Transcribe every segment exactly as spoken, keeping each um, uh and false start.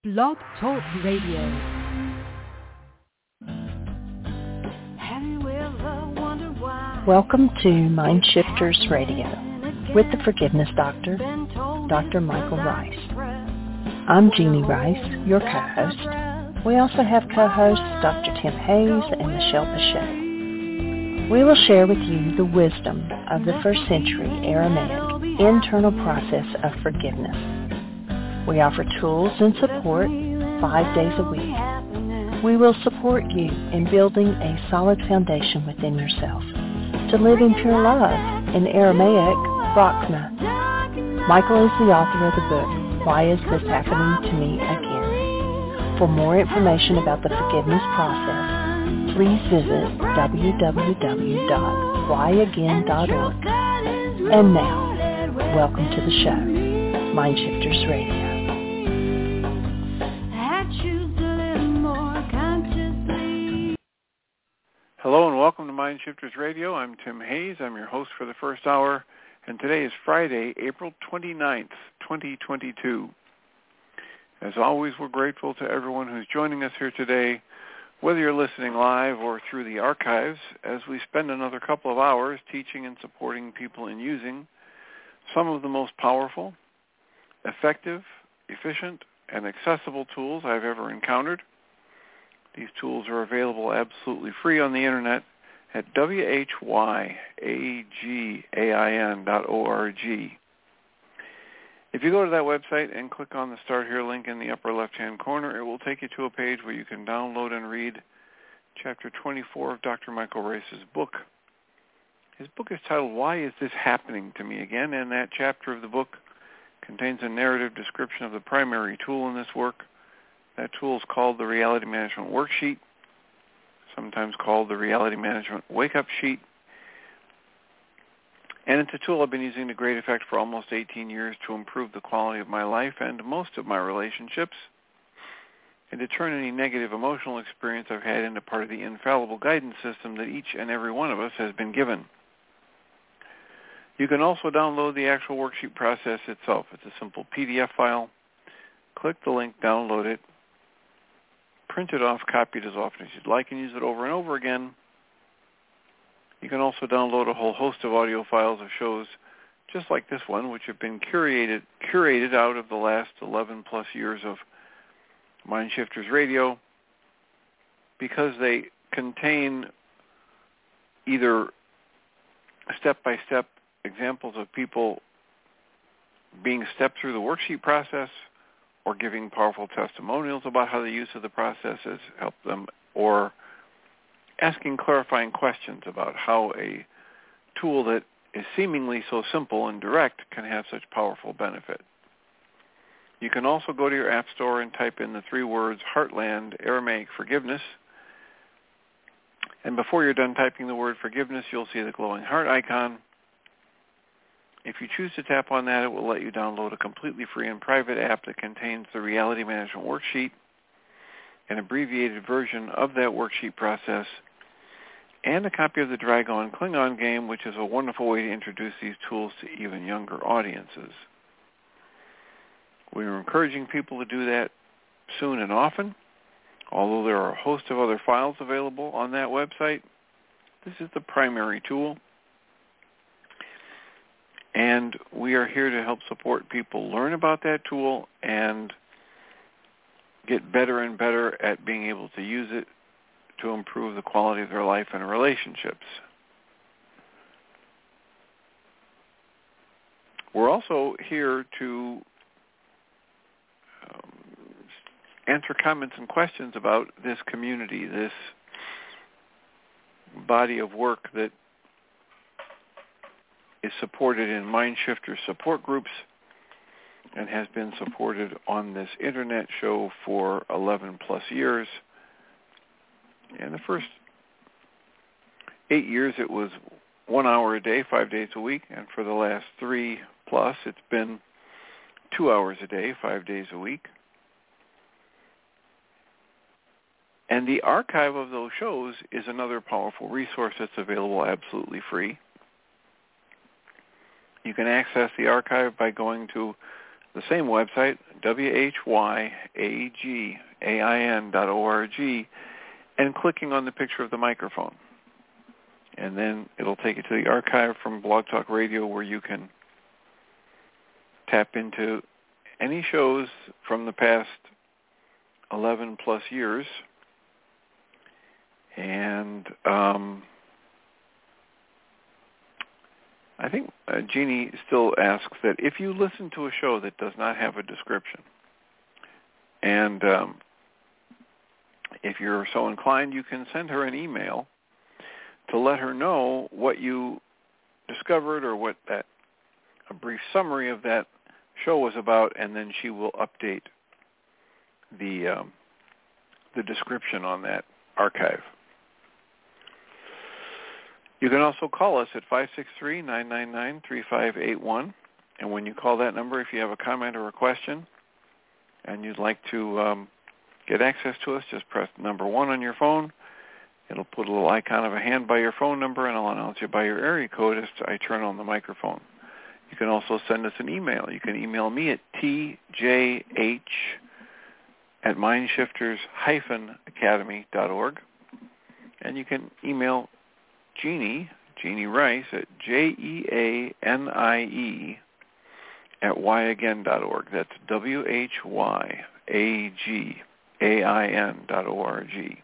Blog Talk Radio. Welcome to Mind Shifters Radio with the Forgiveness Doctor, Doctor Michael Rice. I'm Jeannie Rice, your co-host. We also have co-hosts Doctor Tim Hayes and Michelle Bechet. We will share with you the wisdom of the first century Aramaic internal process of forgiveness. We offer tools and support five days a week. We will support you in building a solid foundation within yourself to live in pure love, in Aramaic, Rachna. Michael is the author of the book, Why Is This Happening to Me Again? For more information about the forgiveness process, please visit w w w dot why again dot org. And now, welcome to the show, Mind Shifters Radio. Hello and welcome to Mind Shifters Radio. I'm Tim Hayes. I'm your host for the first hour, and today is Friday, April twenty-ninth, twenty twenty-two. As always, we're grateful to everyone who's joining us here today, whether you're listening live or through the archives, as we spend another couple of hours teaching and supporting people in using some of the most powerful, effective, efficient, and accessible tools I've ever encountered. These tools are available absolutely free on the internet at w h y a g a i n dot org. If you go to that website and click on the Start Here link in the upper left-hand corner, it will take you to a page where you can download and read Chapter twenty-four of Doctor Michael Rice's book. His book is titled, Why Is This Happening to Me Again? And that chapter of the book contains a narrative description of the primary tool in this work. That tool is called the Reality Management Worksheet, sometimes called the Reality Management Wake-Up Sheet. And it's a tool I've been using to great effect for almost eighteen years to improve the quality of my life and most of my relationships, and to turn any negative emotional experience I've had into part of the infallible guidance system that each and every one of us has been given. You can also download the actual worksheet process itself. It's a simple P D F file. Click the link, download it, print it off, copy it as often as you'd like, and use it over and over again. You can also download a whole host of audio files of shows just like this one, which have been curated curated out of the last eleven plus years of Mind Shifters Radio, because they contain either step-by-step examples of people being stepped through the worksheet process, or giving powerful testimonials about how the use of the process has helped them, or asking clarifying questions about how a tool that is seemingly so simple and direct can have such powerful benefit. You can also go to your app store and type in the three words Heartland Aramaic Forgiveness. And before you're done typing the word forgiveness, you'll see the glowing heart icon. If you choose to tap on that, it will let you download a completely free and private app that contains the Reality Management Worksheet, an abbreviated version of that worksheet process, and a copy of the Dragon Klingon game, which is a wonderful way to introduce these tools to even younger audiences. We are encouraging people to do that soon and often. Although there are a host of other files available on that website, this is the primary tool. And we are here to help support people learn about that tool and get better and better at being able to use it to improve the quality of their life and relationships. We're also here to um, answer comments and questions about this community, this body of work that is supported in Mind Shifters support groups and has been supported on this internet show for eleven plus years. In the first eight years, it was one hour a day, five days a week, and for the last three plus, it's been two hours a day, five days a week. And the archive of those shows is another powerful resource that's available absolutely free. You can access the archive by going to the same website, W H Y A G A I N dot O R G, and clicking on the picture of the microphone. And then it'll take you to the archive from Blog Talk Radio, where you can tap into any shows from the past eleven plus years. And um, I think uh, Jeannie still asks that if you listen to a show that does not have a description, and um, if you're so inclined, you can send her an email to let her know what you discovered or what that a brief summary of that show was about, and then she will update the um, the description on that archive. You can also call us at five six three, nine nine nine, three five eight one, and when you call that number, if you have a comment or a question and you'd like to um, get access to us, just press number one on your phone. It'll put a little icon of a hand by your phone number, and I'll announce you by your area code as I turn on the microphone. You can also send us an email. You can email me at T J H at mindshifters dash academy dot org, and you can email Jeannie, Jeannie Rice, at J E A N I E at why again dot org. That's W H Y A G A I N dot O R G.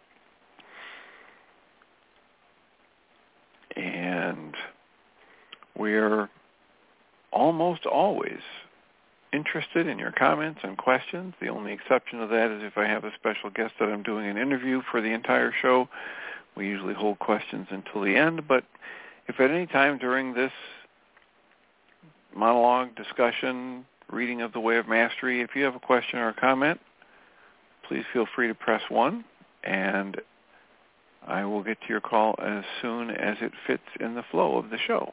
And we're almost always interested in your comments and questions. The only exception to that is if I have a special guest that I'm doing an interview for the entire show. We usually hold questions until the end, but if at any time during this monologue, discussion, reading of The Way of Mastery, if you have a question or a comment, please feel free to press one, and I will get to your call as soon as it fits in the flow of the show.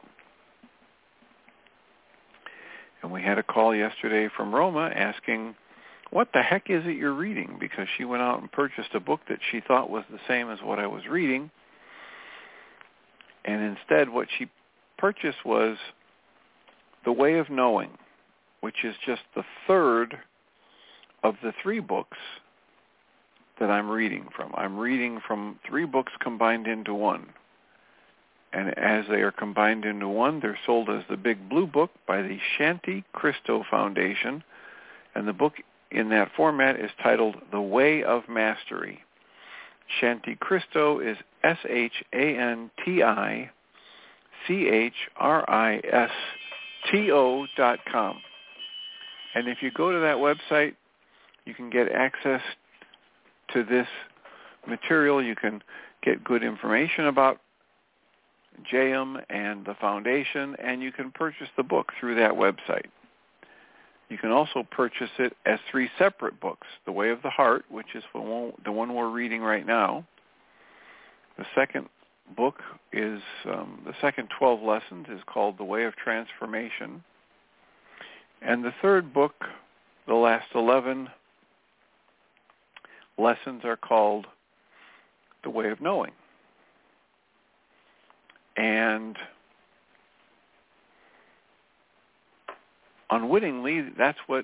And we had a call yesterday from Roma asking, what the heck is it you're reading? Because she went out and purchased a book that she thought was the same as what I was reading. And instead what she purchased was The Way of Knowing, which is just the third of the three books that I'm reading from. I'm reading from three books combined into one. And as they are combined into one, they're sold as the Big Blue Book by the Shanti Christo Foundation. And the book in that format is titled The Way of Mastery. Shanti Christo is S H A N T I C H R I S T O dot com. And if you go to that website, you can get access to this material. You can get good information about J M and the foundation, and you can purchase the book through that website. You can also purchase it as three separate books. The Way of the Heart, which is the one, the one we're reading right now. The second book is, um, the second twelve lessons is called The Way of Transformation. And the third book, the last eleven lessons, are called The Way of Knowing. And unwittingly, that's what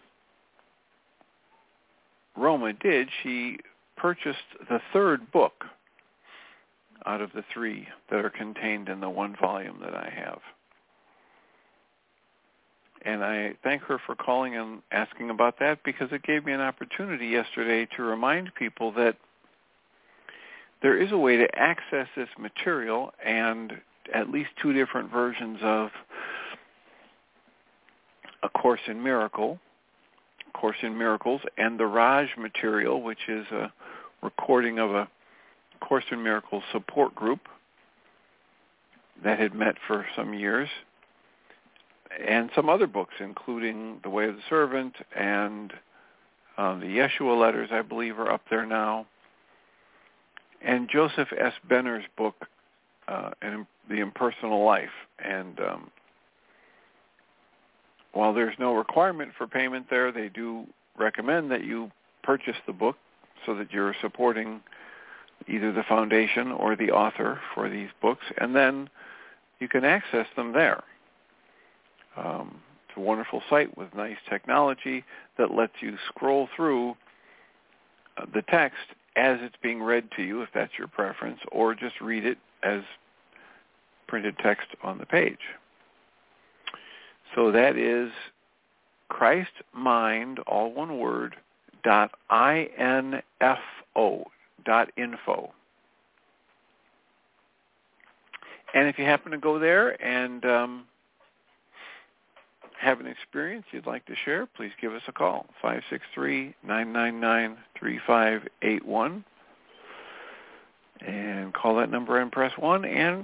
Roma did. She purchased the third book out of the three that are contained in the one volume that I have. And I thank her for calling and asking about that, because it gave me an opportunity yesterday to remind people that there is a way to access this material, and at least two different versions of A Course in Miracle, Course in Miracles, and the Raj material, which is a recording of a Course in Miracles support group that had met for some years, and some other books, including The Way of the Servant and uh, the Yeshua letters, I believe, are up there now, and Joseph S. Benner's book, uh, The Impersonal Life. And um, while there's no requirement for payment there, they do recommend that you purchase the book so that you're supporting either the foundation or the author for these books, and then you can access them there. Um, a wonderful site with nice technology that lets you scroll through uh, the text as it's being read to you, if that's your preference, or just read it as printed text on the page. So that is ChristMind, all one word, dot info, dot info. And if you happen to go there and um, have an experience you'd like to share, please give us a call, five six three, nine nine nine, three five eight one. And call that number and press one, and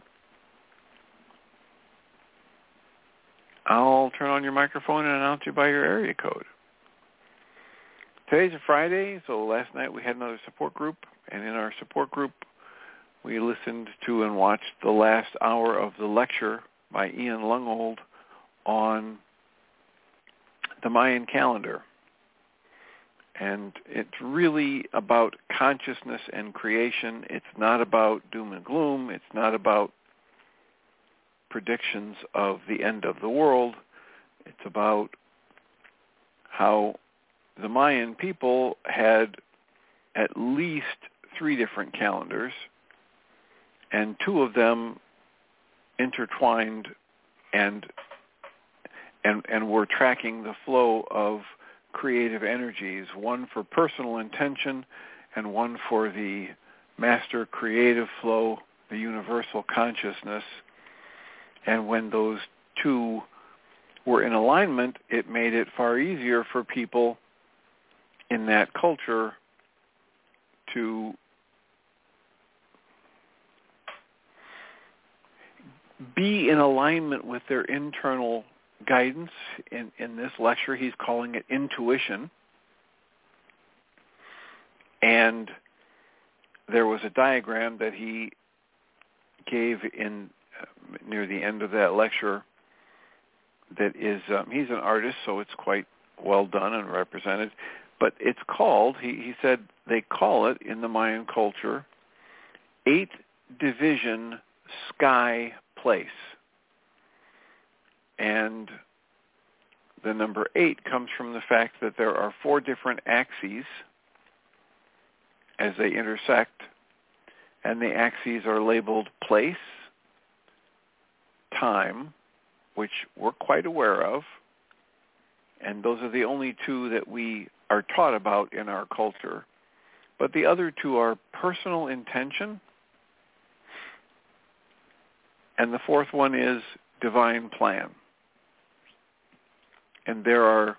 I'll turn on your microphone and announce you by your area code. Today's a Friday, so last night we had another support group, and in our support group we listened to and watched the last hour of the lecture by Ian Lungold on the Mayan calendar. And it's really about consciousness and creation. It's not about doom and gloom. It's not about predictions of the end of the world. It's about how the Mayan people had at least three different calendars, and two of them intertwined and and and were tracking the flow of creative energies, one for personal intention and one for the master creative flow, the universal consciousness. And when those two were in alignment, it made it far easier for people in that culture to be in alignment with their internal guidance. In, in this lecture, he's calling it intuition. And there was a diagram that he gave in uh, near the end of that lecture that is, um, he's an artist, so it's quite well done and represented. But it's called, he, he said they call it in the Mayan culture, eight division sky place. And the number eight comes from the fact that there are four different axes as they intersect, and the axes are labeled place, time, which we're quite aware of, and those are the only two that we are taught about in our culture. But the other two are personal intention, and the fourth one is divine plan. And there are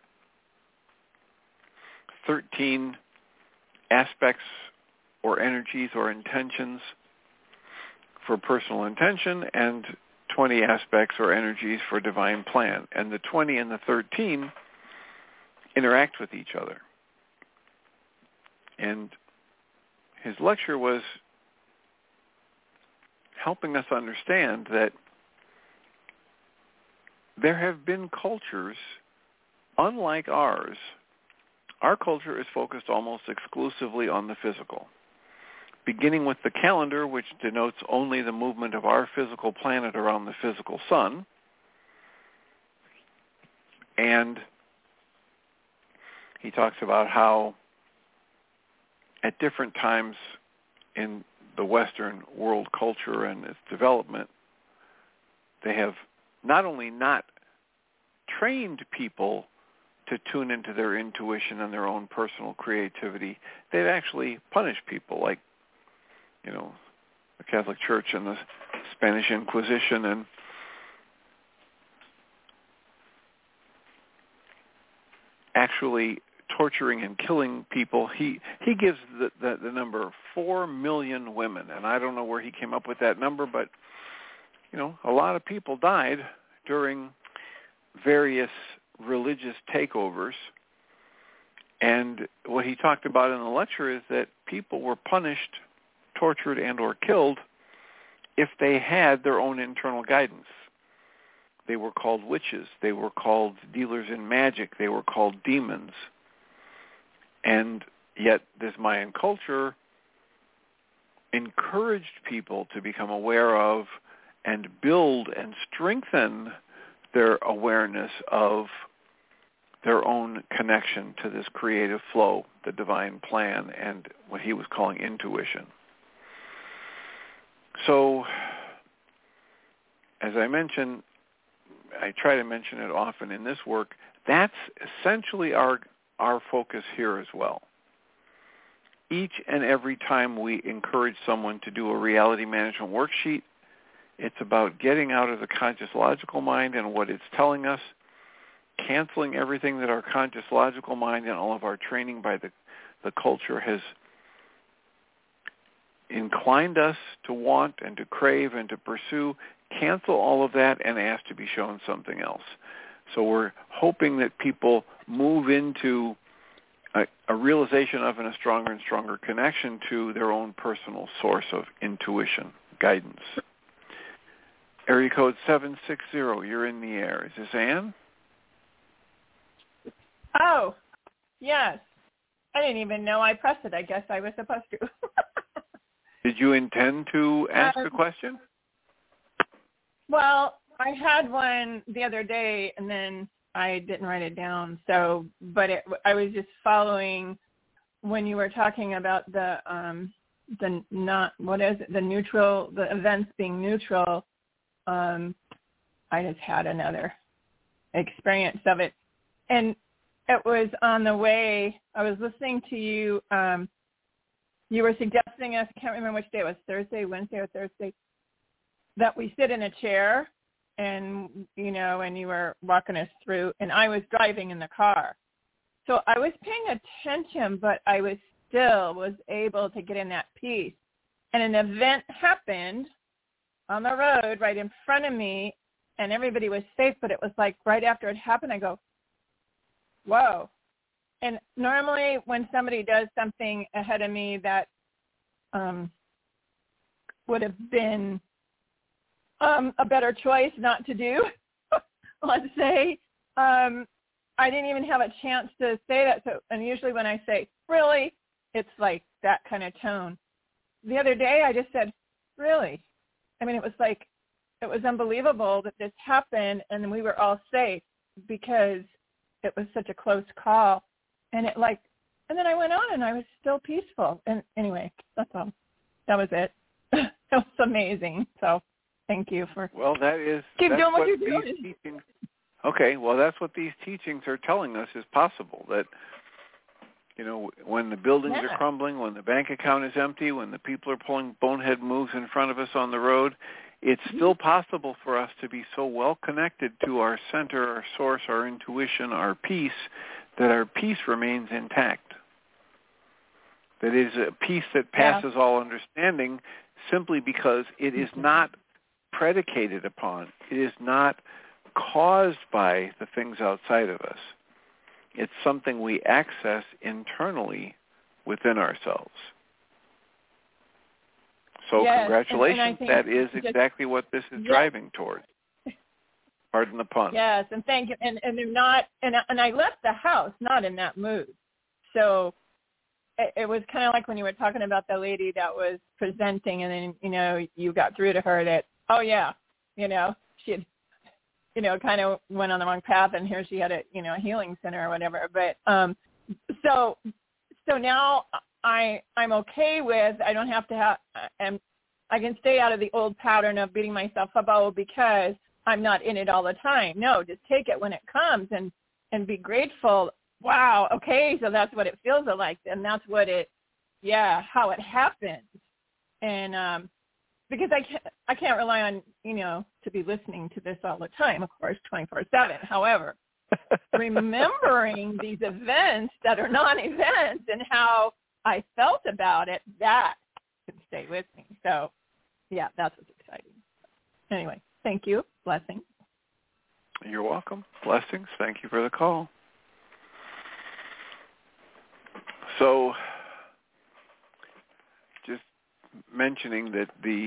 thirteen aspects or energies or intentions for personal intention and twenty aspects or energies for divine plan. And the twenty and the thirteen interact with each other. And his lecture was helping us understand that there have been cultures unlike ours. Our culture is focused almost exclusively on the physical, beginning with the calendar, which denotes only the movement of our physical planet around the physical sun. And he talks about how at different times in the Western world culture and its development, they have not only not trained people to tune into their intuition and their own personal creativity, they've actually punished people, like, you know, the Catholic Church and the Spanish Inquisition, and actually torturing and killing people. He he gives the, the, the number four million women, and I don't know where he came up with that number, but, you know, a lot of people died during various religious takeovers. And what he talked about in the lecture is that people were punished, tortured, and or killed if they had their own internal guidance. They were called witches. They were called dealers in magic. They were called demons. And yet this Mayan culture encouraged people to become aware of and build and strengthen their awareness of their own connection to this creative flow, the divine plan, and what he was calling intuition. So, as I mentioned, I try to mention it often in this work, that's essentially our our focus here as well. Each and every time we encourage someone to do a reality management worksheet, it's about getting out of the conscious logical mind and what it's telling us, canceling everything that our conscious logical mind and all of our training by the, the culture has inclined us to want and to crave and to pursue, cancel all of that and ask to be shown something else. So we're hoping that people move into a, a realization of and a stronger and stronger connection to their own personal source of intuition, guidance. Area code seven six zero, you're in the air. Is this Anne? Oh, yes. I didn't even know I pressed it. I guess I was supposed to. Did you intend to ask um, a question? Well, I had one the other day, and then I didn't write it down. So, but it, I was just following when you were talking about the um, the not what is it? The neutral, the events being neutral. Um, I just had another experience of it, and it was on the way. I was listening to you. Um, you were suggesting us. I can't remember which day it was. Thursday, Wednesday, or Thursday. That we sit in a chair, and you know, and you were walking us through, and I was driving in the car, so I was paying attention, but I was still was able to get in that peace. And an event happened on the road right in front of me, and everybody was safe, but it was like right after it happened, I go, whoa. And normally when somebody does something ahead of me that um, would have been um, a better choice not to do, let's say, um, I didn't even have a chance to say that. So, and usually when I say, really, it's like that kind of tone. The other day I just said, really? I mean, it was like, it was unbelievable that this happened and we were all safe because it was such a close call. And it like, and then I went on and I was still peaceful. And anyway, that's all. That was it. It was amazing. So thank you for well, that is keep that's doing what, what you're these doing. Teachings, okay, well, that's what these teachings are telling us is possible. That, you know, when the buildings yeah. are crumbling, when the bank account is empty, when the people are pulling bonehead moves in front of us on the road, it's still possible for us to be so well connected to our center, our source, our intuition, our peace, that our peace remains intact. That is a peace that passes yeah. all understanding simply because it is not predicated upon, it is not caused by the things outside of us. It's something we access internally within ourselves. So yes, congratulations, and, and that is just, exactly what this is yes. driving toward. Pardon the pun. Yes, and thank you. And and they're not, and and I left the house not in that mood. So it, it was kind of like when you were talking about the lady that was presenting, and then you know you got through to her that oh yeah, you know she had, you know kind of went on the wrong path, and here she had a you know a healing center or whatever. But um, so so now I I'm okay with I don't have to have and I can stay out of the old pattern of beating myself up oh because I'm not in it all the time. No, just take it when it comes and, and be grateful. Wow, okay, so that's what it feels like, and that's what it, yeah, how it happens. And um, because I can't, I can't rely on, you know, to be listening to this all the time, of course, twenty-four seven. However, remembering these events that are non-events and how I felt about it, that can stay with me. So, yeah, that's what's exciting. Anyway. Thank you. Blessings. You're welcome. Blessings. Thank you for the call. So, just mentioning that the,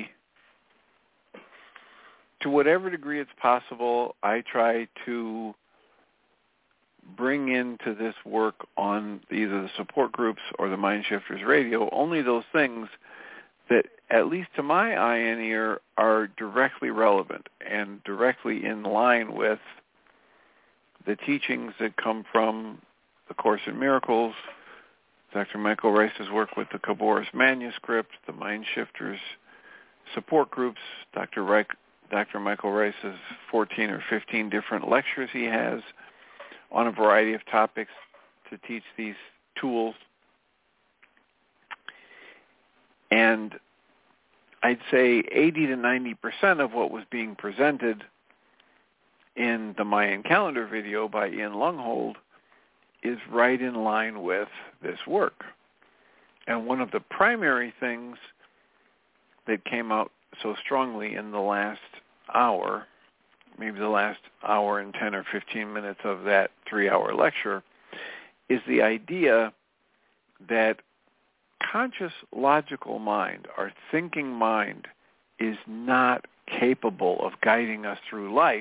to whatever degree it's possible, I try to bring into this work on either the support groups or the Mind Shifters Radio only those things that, at least to my eye and ear, are directly relevant and directly in line with the teachings that come from the Course in Miracles, Doctor Michael Ryce's work with the Khabouris manuscript, the Mind Shifters support groups, Doctor Reich, Doctor Michael Ryce's fourteen or fifteen different lectures he has on a variety of topics to teach these tools. And I'd say eighty to ninety percent of what was being presented in the Mayan calendar video by Ian Lunghold is right in line with this work. And one of the primary things that came out so strongly in the last hour, maybe the last hour and ten or fifteen minutes of that three-hour lecture, is the idea that conscious, logical mind, our thinking mind, is not capable of guiding us through life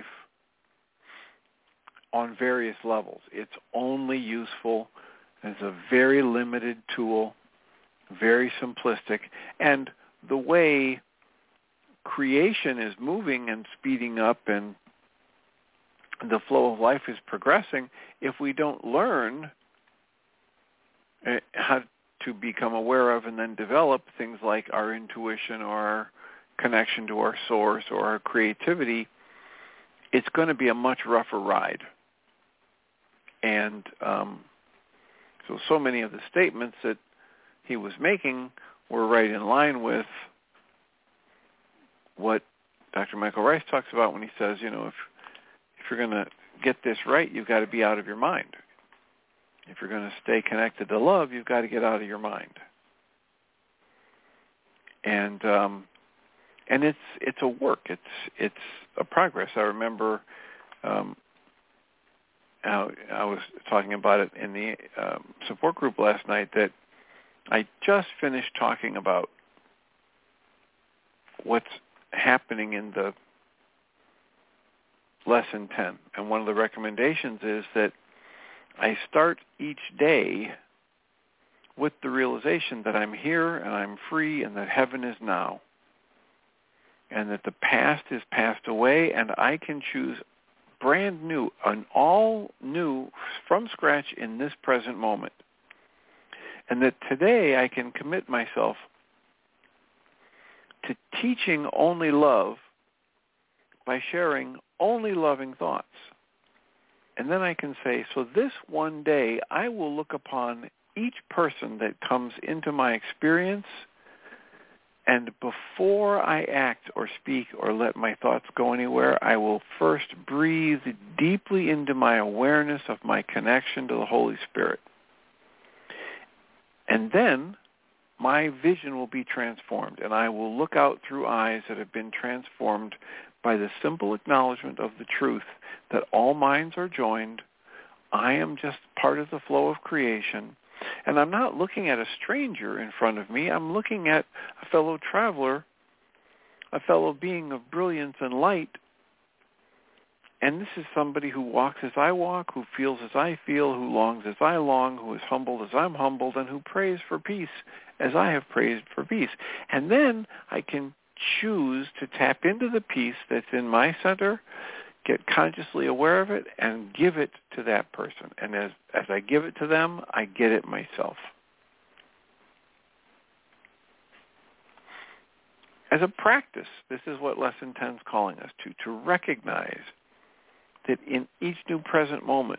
on various levels. It's only useful as a very limited tool, very simplistic, and the way creation is moving and speeding up and the flow of life is progressing, if we don't learn how to become aware of and then develop things like our intuition or our connection to our source or our creativity, it's going to be a much rougher ride. And um, so, so many of the statements that he was making were right in line with what Doctor Michael Ryce talks about when he says, you know, if if you're going to get this right, you've got to be out of your mind. If you're going to stay connected to love, you've got to get out of your mind. And um, and it's it's a work. It's it's a progress. I remember um, how I was talking about it in the um, support group last night that I just finished talking about what's happening in the lesson ten. And one of the recommendations is that I start each day with the realization that I'm here and I'm free and that heaven is now. And that the past is passed away and I can choose brand new, an all new, from scratch in this present moment. And that today I can commit myself to teaching only love by sharing only loving thoughts. And then I can say, so this one day I will look upon each person that comes into my experience, and before I act or speak or let my thoughts go anywhere, I will first breathe deeply into my awareness of my connection to the Holy Spirit. And then my vision will be transformed, and I will look out through eyes that have been transformed by the simple acknowledgement of the truth that all minds are joined. I am just part of the flow of creation. And I'm not looking at a stranger in front of me. I'm looking at a fellow traveler, a fellow being of brilliance and light. And this is somebody who walks as I walk, who feels as I feel, who longs as I long, who is humbled as I'm humbled, and who prays for peace as I have prayed for peace. And then I can choose to tap into the peace that's in my center, get consciously aware of it, and give it to that person. And as, as I give it to them, I get it myself. As a practice, this is what Lesson ten is calling us to, to recognize that in each new present moment,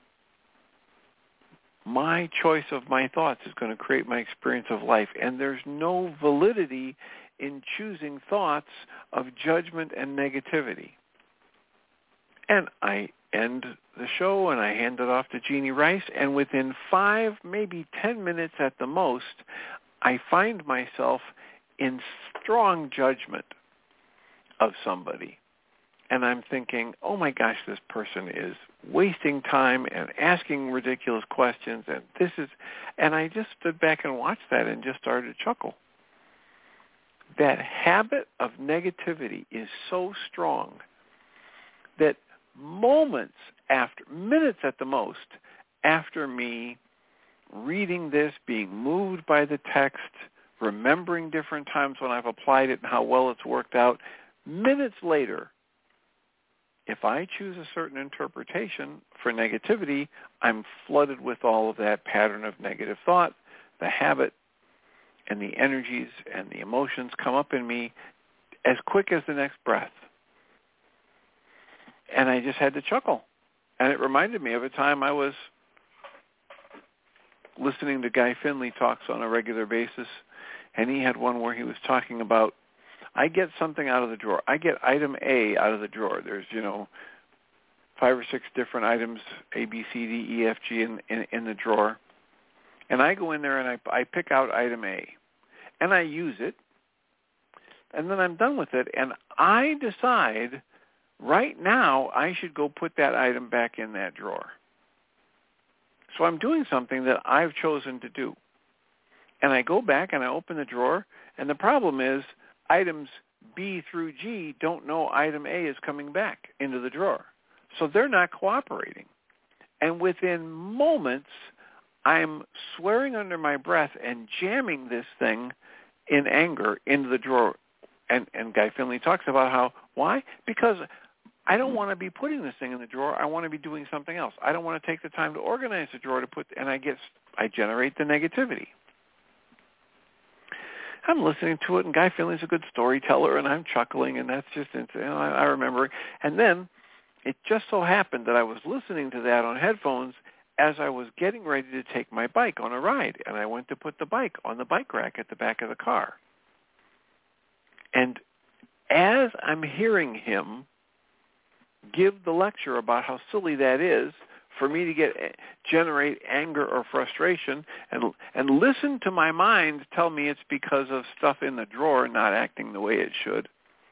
my choice of my thoughts is going to create my experience of life. And there's no validity in choosing thoughts of judgment and negativity. And I end the show and I hand it off to Jeannie Ryce, and within five, maybe ten minutes at the most, I find myself in strong judgment of somebody. And I'm thinking, oh my gosh, this person is wasting time and asking ridiculous questions, and this is, and I just stood back and watched that and just started to chuckle. That habit of negativity is so strong that moments after, minutes at the most, after me reading this, being moved by the text, remembering different times when I've applied it and how well it's worked out. Minutes later, if I choose a certain interpretation for negativity, I'm flooded with all of that pattern of negative thought, the habit, and the energies and the emotions come up in me as quick as the next breath. And I just had to chuckle. And it reminded me of a time I was listening to Guy Finley talks on a regular basis, and he had one where he was talking about, I get something out of the drawer. I get item A out of the drawer. There's, you know, five or six different items, A, B, C, D, E, F, G in, in, in the drawer. And I go in there and I, I pick out item A. And I use it. And then I'm done with it. And I decide right now I should go put that item back in that drawer. So I'm doing something that I've chosen to do. And I go back and I open the drawer. And the problem is items B through G don't know item A is coming back into the drawer. So they're not cooperating. And within moments, I'm swearing under my breath and jamming this thing in anger into the drawer. And, and Guy Finley talks about how, why? Because I don't want to be putting this thing in the drawer. I want to be doing something else. I don't want to take the time to organize the drawer to put, and I get, I generate the negativity. I'm listening to it, and Guy Finley's a good storyteller, and I'm chuckling, and that's just, you know, I, I remember. And then it just so happened that I was listening to that on headphones as I was getting ready to take my bike on a ride, and I went to put the bike on the bike rack at the back of the car. And as I'm hearing him give the lecture about how silly that is for me to get generate anger or frustration, and and listen to my mind tell me it's because of stuff in the drawer not acting the way it should,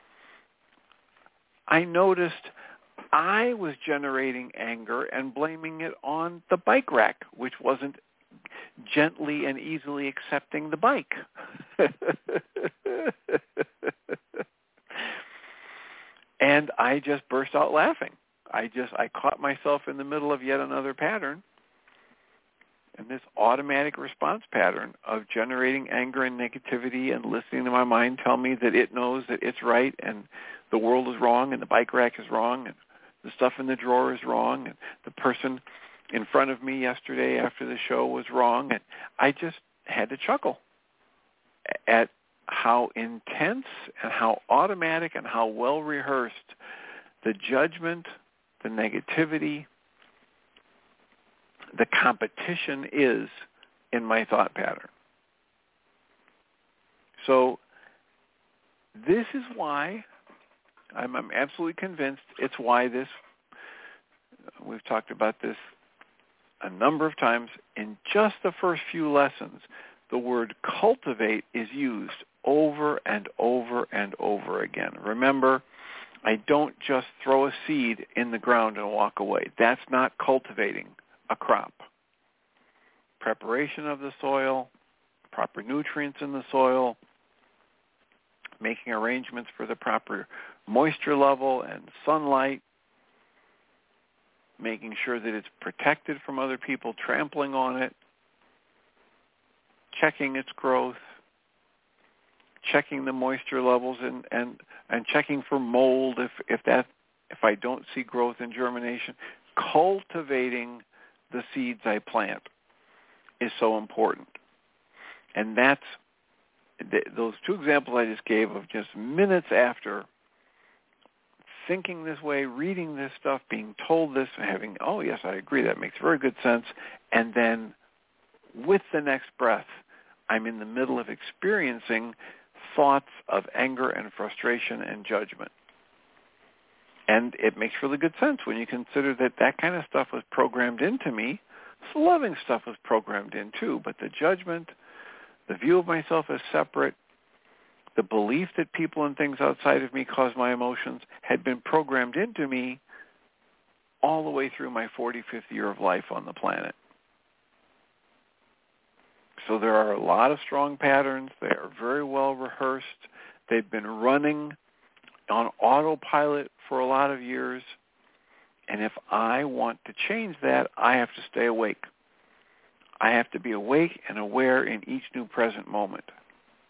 I noticed I was generating anger and blaming it on the bike rack, which wasn't gently and easily accepting the bike. And I just burst out laughing. I just, I caught myself in the middle of yet another pattern, and this automatic response pattern of generating anger and negativity and listening to my mind tell me that it knows that it's right and the world is wrong and the bike rack is wrong and the stuff in the drawer is wrong and the person in front of me yesterday after the show was wrong. And I just had to chuckle at how intense and how automatic and how well rehearsed the judgment, the negativity, the competition is in my thought pattern. So this is why I'm, I'm absolutely convinced it's why this, we've talked about this a number of times. In just the first few lessons, the word cultivate is used over and over and over again. Remember, I don't just throw a seed in the ground and walk away. That's not cultivating a crop. Preparation of the soil, proper nutrients in the soil, making arrangements for the proper moisture level and sunlight, making sure that it's protected from other people trampling on it, checking its growth, checking the moisture levels, and, and, and checking for mold if, if that if I don't see growth and germination. Cultivating the seeds I plant is so important. And that's th- those two examples I just gave of just minutes after thinking this way, reading this stuff, being told this, having, oh, yes, I agree, that makes very good sense, and then with the next breath, I'm in the middle of experiencing thoughts of anger and frustration and judgment. And it makes really good sense when you consider that that kind of stuff was programmed into me. The loving stuff was programmed in too, but the judgment, the view of myself as separate, the belief that people and things outside of me cause my emotions had been programmed into me all the way through my forty-fifth year of life on the planet. So there are a lot of strong patterns. They are very well rehearsed. They've been running on autopilot for a lot of years. And if I want to change that, I have to stay awake. I have to be awake and aware in each new present moment.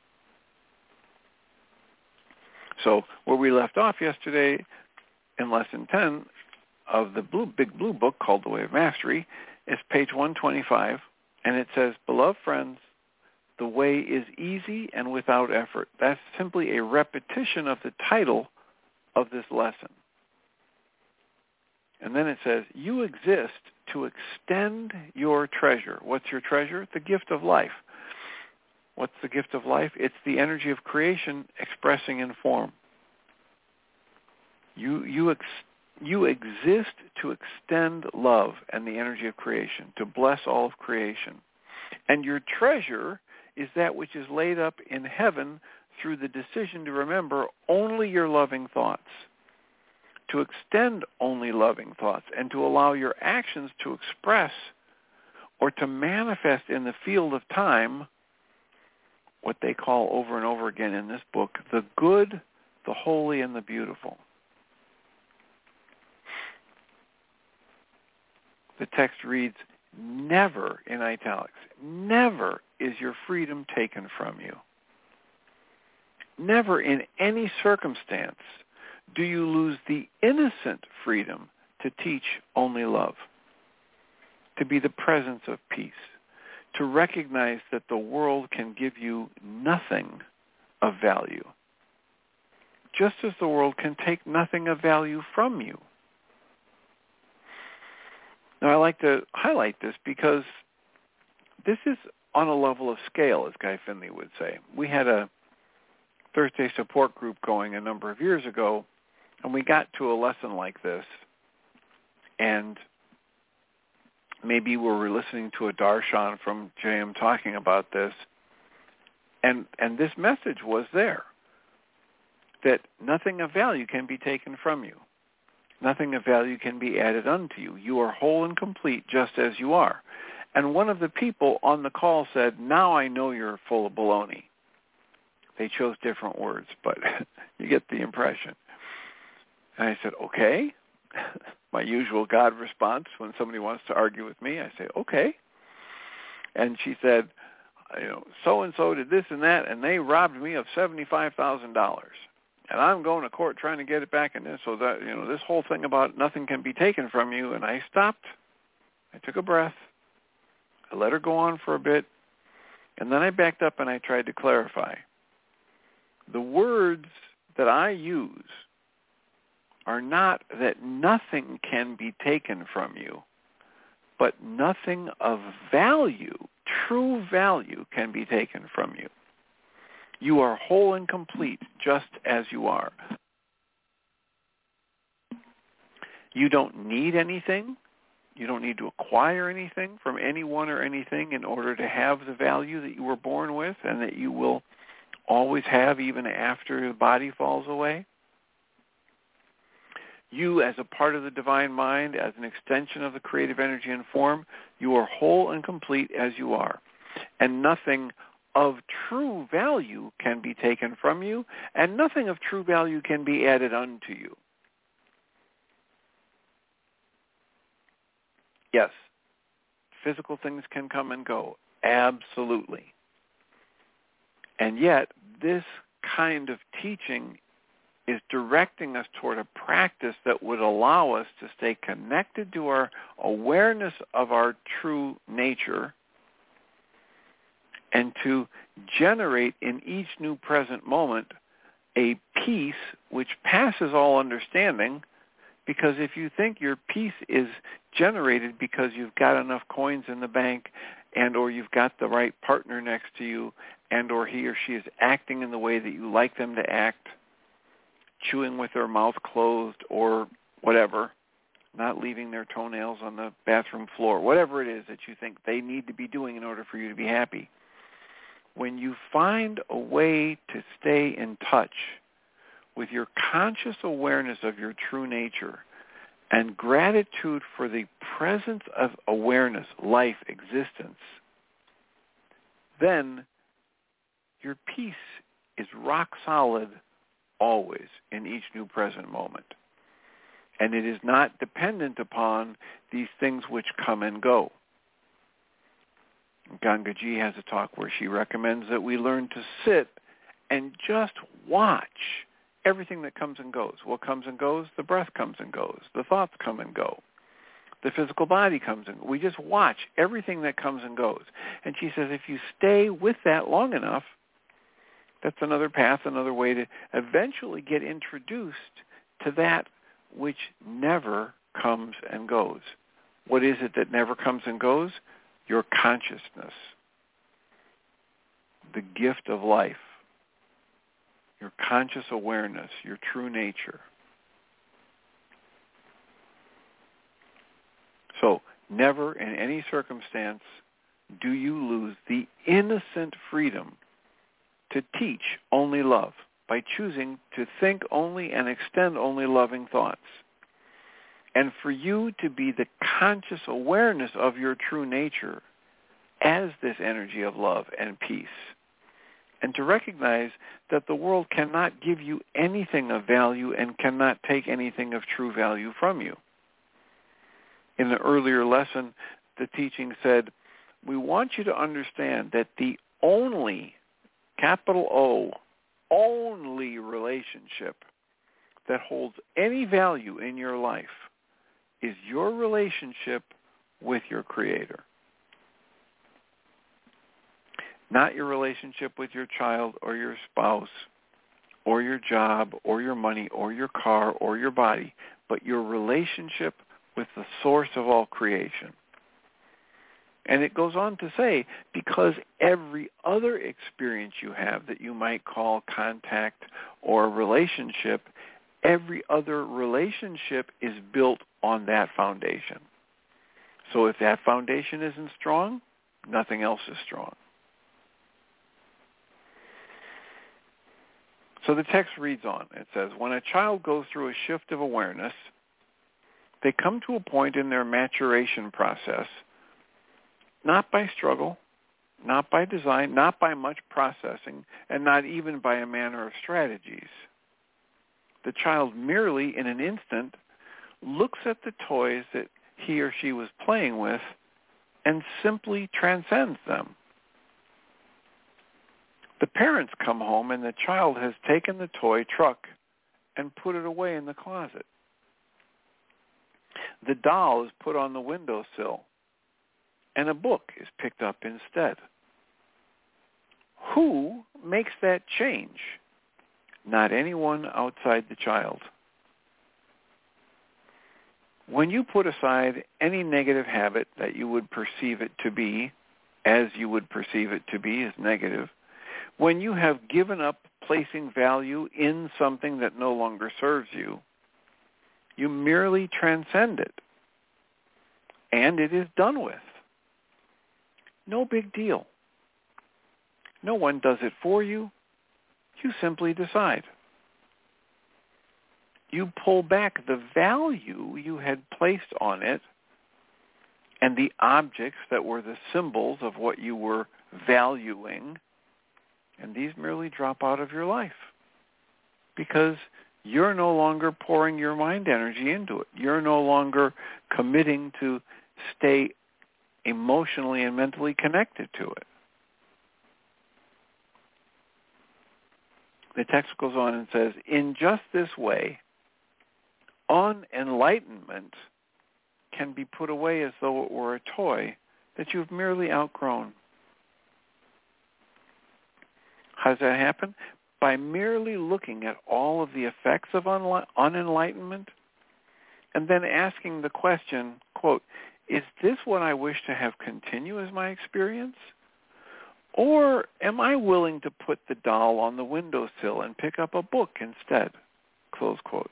So where we left off yesterday in Lesson ten of the blue, big blue book called The Way of Mastery is page one twenty-five, and it says, "Beloved friends, the way is easy and without effort." That's simply a repetition of the title of this lesson. And then it says, "You exist to extend your treasure." What's your treasure? The gift of life. What's the gift of life? It's the energy of creation expressing in form. You you ex, you exist to extend love and the energy of creation, to bless all of creation. And your treasure is that which is laid up in heaven through the decision to remember only your loving thoughts, to extend only loving thoughts, and to allow your actions to express or to manifest in the field of time what they call over and over again in this book, the good, the holy, and the beautiful. The text reads, "Never," in italics, "never is your freedom taken from you. Never in any circumstance do you lose the innocent freedom to teach only love, to be the presence of peace, to recognize that the world can give you nothing of value, just as the world can take nothing of value from you." Now, I like to highlight this because this is on a level of scale, as Guy Finley would say. We had a Thursday support group going a number of years ago, and we got to a lesson like this, and maybe we were listening to a darshan from J M talking about this, and and this message was there, that nothing of value can be taken from you. Nothing of value can be added unto you. You are whole and complete just as you are. And one of the people on the call said, "Now I know you're full of baloney." They chose different words, but you get the impression. And I said, "Okay." My usual God response when somebody wants to argue with me, I say, "Okay." And she said, "You know, so-and-so did this and that, and they robbed me of seventy-five thousand dollars. And I'm going to court trying to get it back in this, so that, you know, this whole thing about nothing can be taken from you." And I stopped. I took a breath. I let her go on for a bit. And then I backed up and I tried to clarify. The words that I use are not that nothing can be taken from you, but nothing of value, true value, can be taken from you. You are whole and complete just as you are. You don't need anything. You don't need to acquire anything from anyone or anything in order to have the value that you were born with and that you will always have even after the body falls away. You, as a part of the divine mind, as an extension of the creative energy and form, you are whole and complete as you are. And nothing of true value can be taken from you, and nothing of true value can be added unto you. Yes, physical things can come and go, absolutely. And yet, this kind of teaching is directing us toward a practice that would allow us to stay connected to our awareness of our true nature and to generate in each new present moment a peace which passes all understanding, because if you think your peace is generated because you've got enough coins in the bank and or you've got the right partner next to you and or he or she is acting in the way that you like them to act, chewing with their mouth closed or whatever, not leaving their toenails on the bathroom floor, whatever it is that you think they need to be doing in order for you to be happy. When you find a way to stay in touch with your conscious awareness of your true nature and gratitude for the presence of awareness, life, existence, then your peace is rock solid always in each new present moment. And it is not dependent upon these things which come and go. Gangaji has a talk where she recommends that we learn to sit and just watch everything that comes and goes. What comes and goes? The breath comes and goes. The thoughts come and go. The physical body comes and goes. We just watch everything that comes and goes. And she says if you stay with that long enough, that's another path, another way to eventually get introduced to that which never comes and goes. What is it that never comes and goes? Your consciousness, the gift of life, your conscious awareness, your true nature. So never in any circumstance do you lose the innocent freedom to teach only love by choosing to think only and extend only loving thoughts. And for you to be the conscious awareness of your true nature as this energy of love and peace. And to recognize that the world cannot give you anything of value and cannot take anything of true value from you. In the earlier lesson, the teaching said, we want you to understand that the only, capital O, only relationship that holds any value in your life is your relationship with your Creator. Not your relationship with your child or your spouse or your job or your money or your car or your body, but your relationship with the source of all creation. And it goes on to say, because every other experience you have that you might call contact or relationship, every other relationship is built on that foundation. So if that foundation isn't strong, nothing else is strong. So the text reads on. It says, when a child goes through a shift of awareness, they come to a point in their maturation process, not by struggle, not by design, not by much processing, and not even by a manner of strategies. The child merely, in an instant, looks at the toys that he or she was playing with and simply transcends them. The parents come home and the child has taken the toy truck and put it away in the closet. The doll is put on the windowsill and a book is picked up instead. Who makes that change? Not anyone outside the child. When you put aside any negative habit that you would perceive it to be, as you would perceive it to be as negative, when you have given up placing value in something that no longer serves you, you merely transcend it. And it is done with. No big deal. No one does it for you. You simply decide. You pull back the value you had placed on it and the objects that were the symbols of what you were valuing, and these merely drop out of your life because you're no longer pouring your mind energy into it. You're no longer committing to stay emotionally and mentally connected to it. The text goes on and says, in just this way, unenlightenment can be put away as though it were a toy that you've merely outgrown. How does that happen? By merely looking at all of the effects of unli- unenlightenment and then asking the question, quote, is this what I wish to have continue as my experience? Or am I willing to put the doll on the windowsill and pick up a book instead? Close quotes.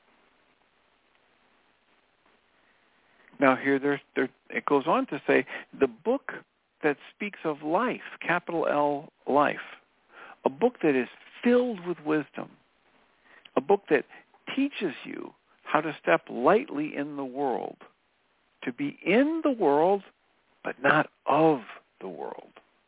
Now here there's, there, it goes on to say, the book that speaks of life, capital L, life, a book that is filled with wisdom, a book that teaches you how to step lightly in the world, to be in the world, but not of the world.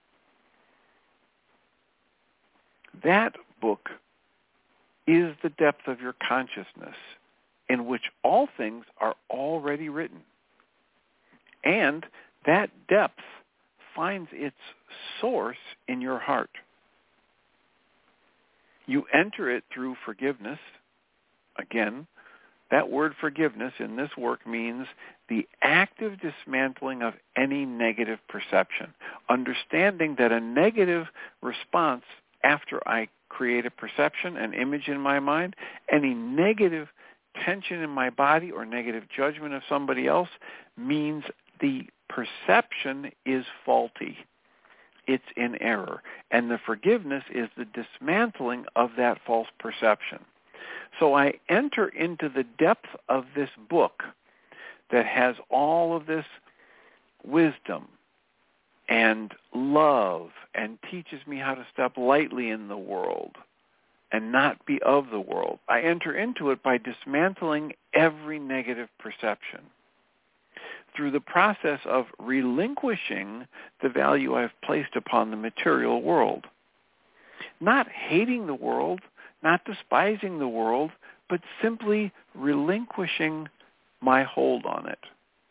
That book is the depth of your consciousness in which all things are already written. And that depth finds its source in your heart. You enter it through forgiveness. Again, that word forgiveness in this work means the active dismantling of any negative perception, understanding that a negative response after I create a perception, an image in my mind, any negative tension in my body or negative judgment of somebody else means the perception is faulty. It's in error. And the forgiveness is the dismantling of that false perception. So I enter into the depth of this book that has all of this wisdom and love and teaches me how to step lightly in the world and not be of the world. I enter into it by dismantling every negative perception through the process of relinquishing the value I've placed upon the material world. Not hating the world, not despising the world, but simply relinquishing my hold on it.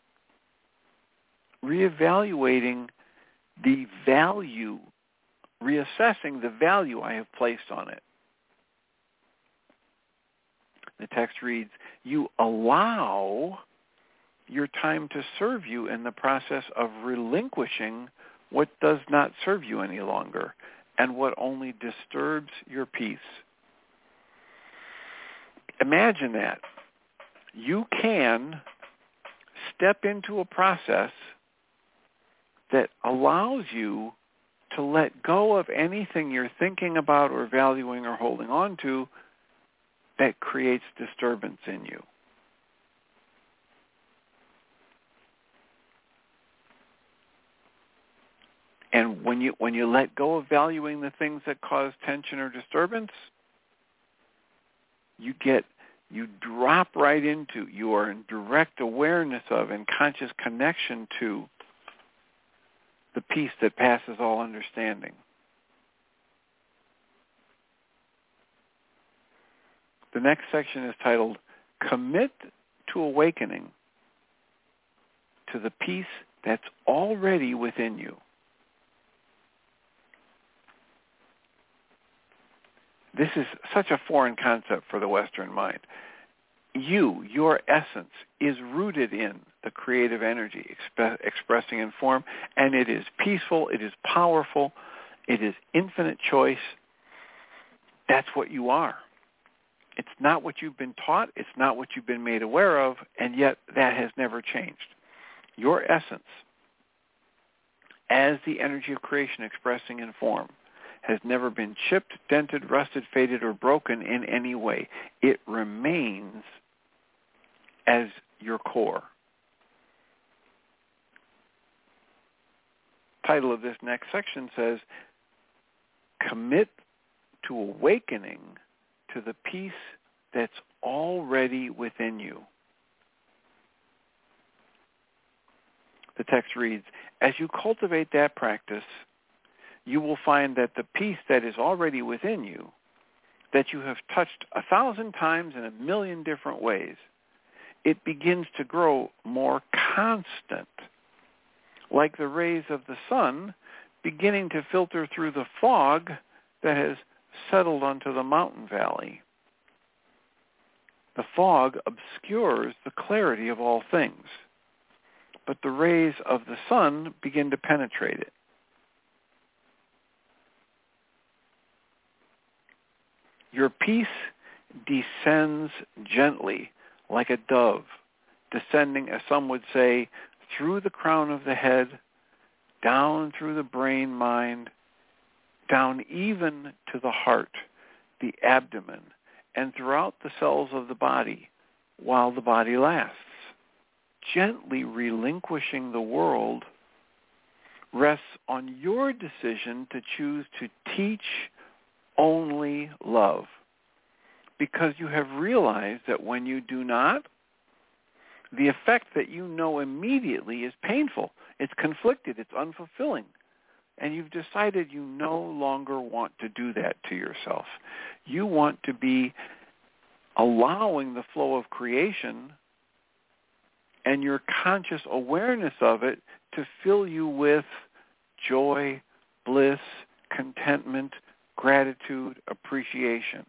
Reevaluating the value, reassessing the value I have placed on it. The text reads, you allow your time to serve you in the process of relinquishing what does not serve you any longer and what only disturbs your peace. Imagine that. You can step into a process that allows you to let go of anything you're thinking about or valuing or holding on to that creates disturbance in you. And when you when you let go of valuing the things that cause tension or disturbance, you get you drop right into, you are in direct awareness of and conscious connection to the peace that passes all understanding. The next section is titled, Commit to Awakening to the Peace That's Already Within You. This is such a foreign concept for the Western mind. You, your essence, is rooted in the creative energy exp- expressing in form, and it is peaceful, it is powerful, it is infinite choice. That's what you are. It's not what you've been taught, it's not what you've been made aware of, and yet that has never changed. Your essence, as the energy of creation expressing in form, has never been chipped, dented, rusted, faded, or broken in any way. It remains as your core. Title of this next section says, Commit to awakening to the peace that's already within you. The text reads, as you cultivate that practice, you will find that the peace that is already within you, that you have touched a thousand times in a million different ways, it begins to grow more constant, like the rays of the sun beginning to filter through the fog that has settled onto the mountain valley. The fog obscures the clarity of all things, but the rays of the sun begin to penetrate it. Your peace descends gently like a dove, descending, as some would say, through the crown of the head, down through the brain mind, down even to the heart, the abdomen, and throughout the cells of the body while the body lasts. Gently relinquishing the world rests on your decision to choose to teach only love, because you have realized that when you do not, the effect that you know immediately is painful. It's conflicted. It's unfulfilling. And you've decided you no longer want to do that to yourself. You want to be allowing the flow of creation and your conscious awareness of it to fill you with joy, bliss, contentment, gratitude, appreciation.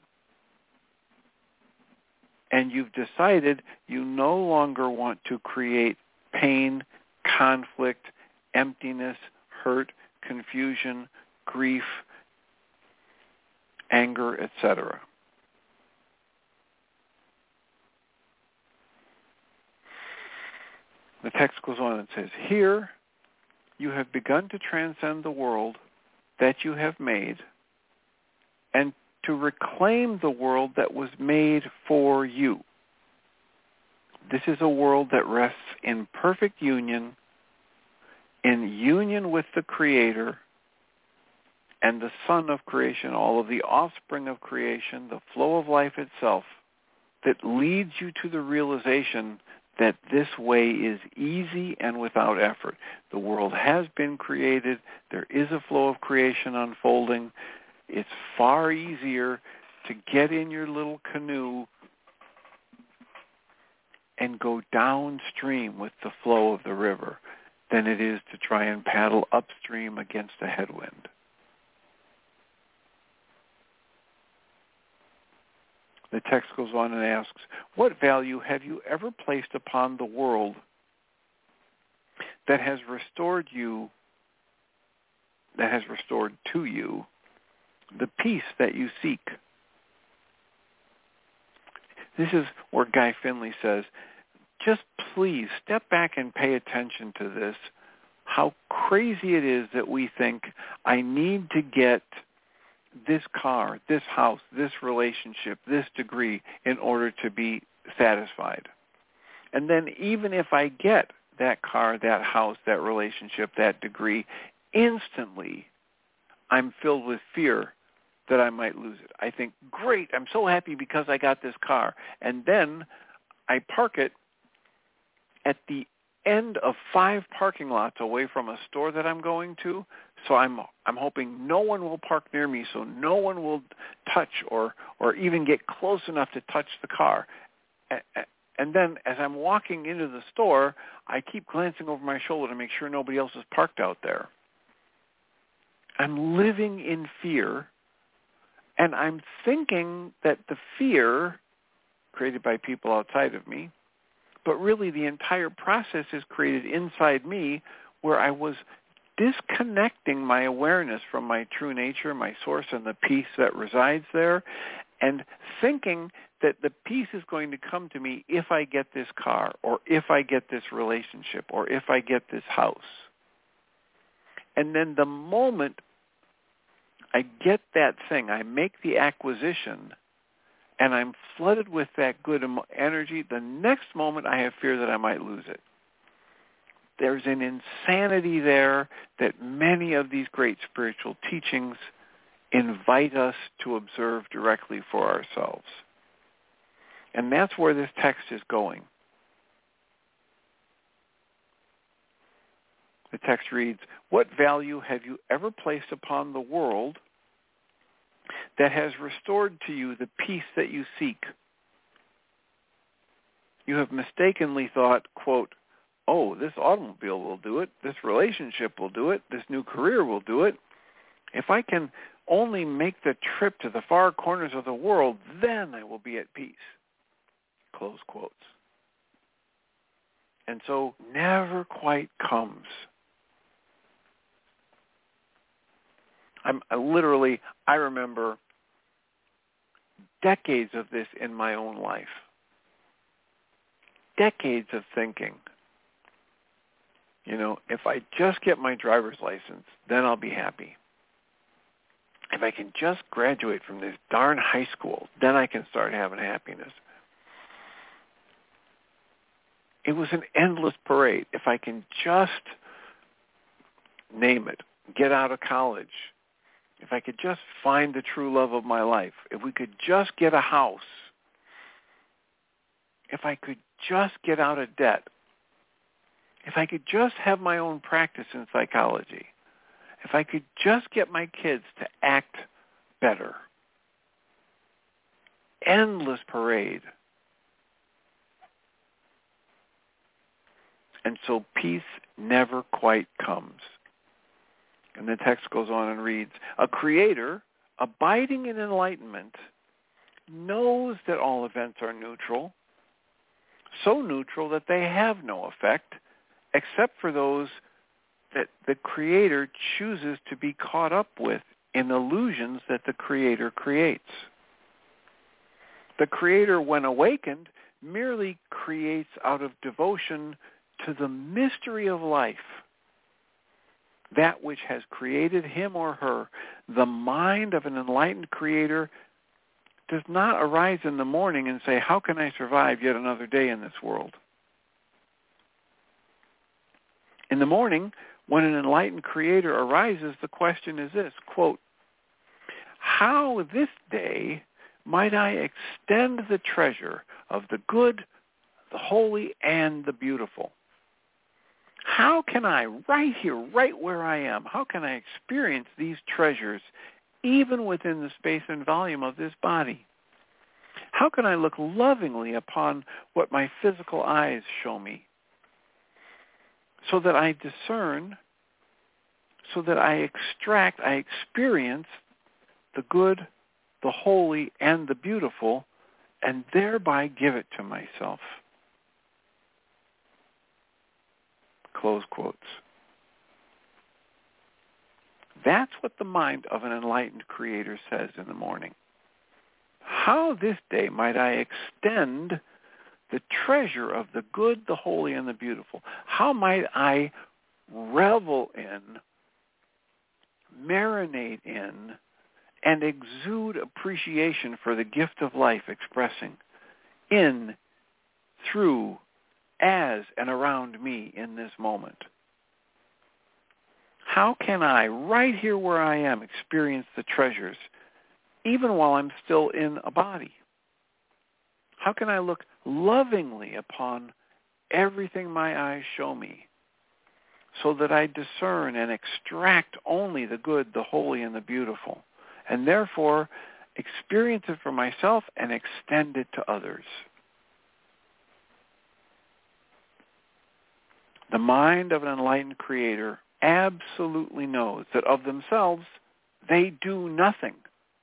And you've decided you no longer want to create pain, conflict, emptiness, hurt, confusion, grief, anger, et cetera. The text goes on and says, here you have begun to transcend the world that you have made and to reclaim the world that was made for you. This is a world that rests in perfect union, in union with the Creator and the Son of creation, all of the offspring of creation, the flow of life itself, that leads you to the realization that this way is easy and without effort. The world has been created. There is a flow of creation unfolding. It's far easier to get in your little canoe and go downstream with the flow of the river than it is to try and paddle upstream against a headwind. The text goes on and asks, what value have you ever placed upon the world that has restored you, that has restored to you the peace that you seek? This is where Guy Finley says, just please step back and pay attention to this, how crazy it is that we think I need to get this car, this house, this relationship, this degree in order to be satisfied. And then even if I get that car, that house, that relationship, that degree, instantly I'm filled with fear that I might lose it. I think, great, I'm so happy because I got this car. And then I park it at the end of five parking lots away from a store that I'm going to. So I'm I'm hoping no one will park near me, so no one will touch or or even get close enough to touch the car. And then as I'm walking into the store, I keep glancing over my shoulder to make sure nobody else is parked out there. I'm living in fear, and I'm thinking that the fear created by people outside of me, but really the entire process is created inside me, where I was disconnecting my awareness from my true nature, my source, and the peace that resides there, and thinking that the peace is going to come to me if I get this car, or if I get this relationship, or if I get this house. And then the moment I get that thing, I make the acquisition, and I'm flooded with that good energy, the next moment I have fear that I might lose it. There's an insanity there that many of these great spiritual teachings invite us to observe directly for ourselves. And that's where this text is going. The text reads, what value have you ever placed upon the world that has restored to you the peace that you seek? You have mistakenly thought, quote, oh, this automobile will do it, this relationship will do it, this new career will do it. If I can only make the trip to the far corners of the world, then I will be at peace. Close quotes. And so never quite comes. I'm I literally, I remember decades of this in my own life. Decades of thinking, you know, if I just get my driver's license, then I'll be happy. If I can just graduate from this darn high school, then I can start having happiness. It was an endless parade. If I can just, name it, get out of college, if I could just find the true love of my life, if we could just get a house, if I could just get out of debt, if I could just have my own practice in psychology, if I could just get my kids to act better. Endless parade. And so peace never quite comes. And the text goes on and reads, a creator, abiding in enlightenment, knows that all events are neutral, so neutral that they have no effect, except for those that the Creator chooses to be caught up with in illusions that the Creator creates. The Creator, when awakened, merely creates out of devotion to the mystery of life, that which has created him or her. The mind of an enlightened Creator does not arise in the morning and say, how can I survive yet another day in this world? In the morning, when an enlightened Creator arises, the question is this, quote, how this day might I extend the treasure of the good, the holy, and the beautiful? How can I, right here, right where I am, how can I experience these treasures even within the space and volume of this body? How can I look lovingly upon what my physical eyes show me, so that I discern, so that I extract, I experience the good, the holy, and the beautiful, and thereby give it to myself? Close quotes. That's what the mind of an enlightened Creator says in the morning. How this day might I extend the treasure of the good, the holy, and the beautiful? How might I revel in, marinate in, and exude appreciation for the gift of life expressing in, through, as, and around me in this moment? How can I, right here where I am, experience the treasures, even while I'm still in a body? How can I look lovingly upon everything my eyes show me, so that I discern and extract only the good, the holy, and the beautiful, and therefore experience it for myself and extend it to others? The mind of an enlightened Creator absolutely knows that of themselves they do nothing.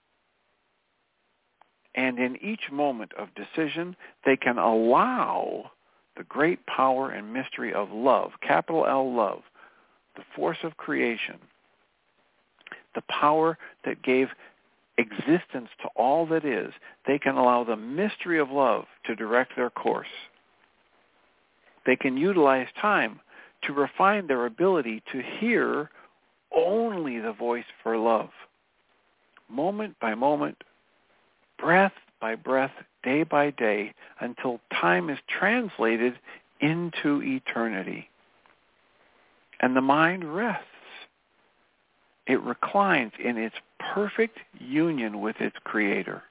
And in each moment of decision, they can allow the great power and mystery of love, capital L love, the force of creation, the power that gave existence to all that is. They can allow the mystery of love to direct their course. They can utilize time to refine their ability to hear only the voice for love, moment by moment, breath by breath, day by day, until time is translated into eternity. And the mind rests. It reclines in its perfect union with its Creator.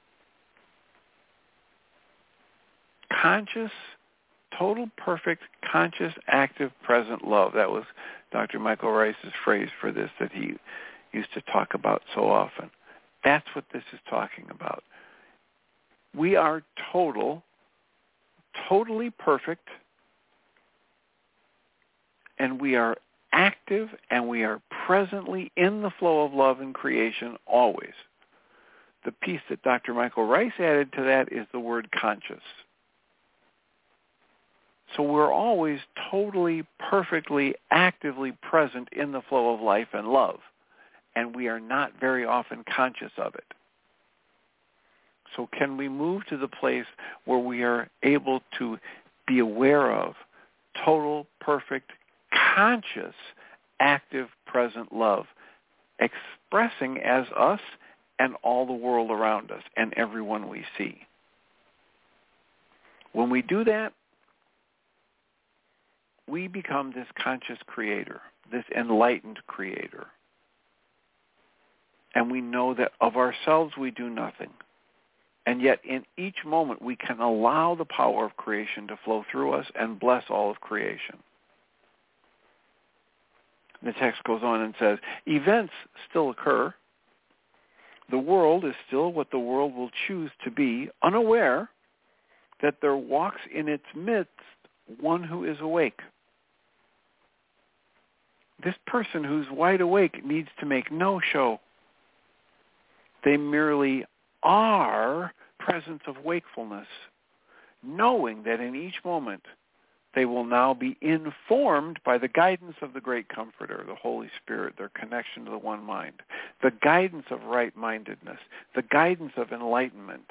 Conscious, total, perfect, conscious, active, present love. That was Doctor Michael Rice's phrase for this that he used to talk about so often. That's what this is talking about. We are total, totally perfect, and we are active, and we are presently in the flow of love and creation always. The piece that Doctor Michael Rice added to that is the word conscious. So we're always totally, perfectly, actively present in the flow of life and love, and we are not very often conscious of it. So can we move to the place where we are able to be aware of total, perfect, conscious, active, present love, expressing as us and all the world around us and everyone we see? When we do that, we become this conscious Creator, this enlightened Creator. And we know that of ourselves we do nothing. And yet in each moment we can allow the power of creation to flow through us and bless all of creation. The text goes on and says, events still occur. The world is still what the world will choose to be, unaware that there walks in its midst one who is awake. This person who's wide awake needs to make no show. They merely are presence of wakefulness, knowing that in each moment they will now be informed by the guidance of the great Comforter, the Holy Spirit, their connection to the one mind, the guidance of right-mindedness, the guidance of enlightenment.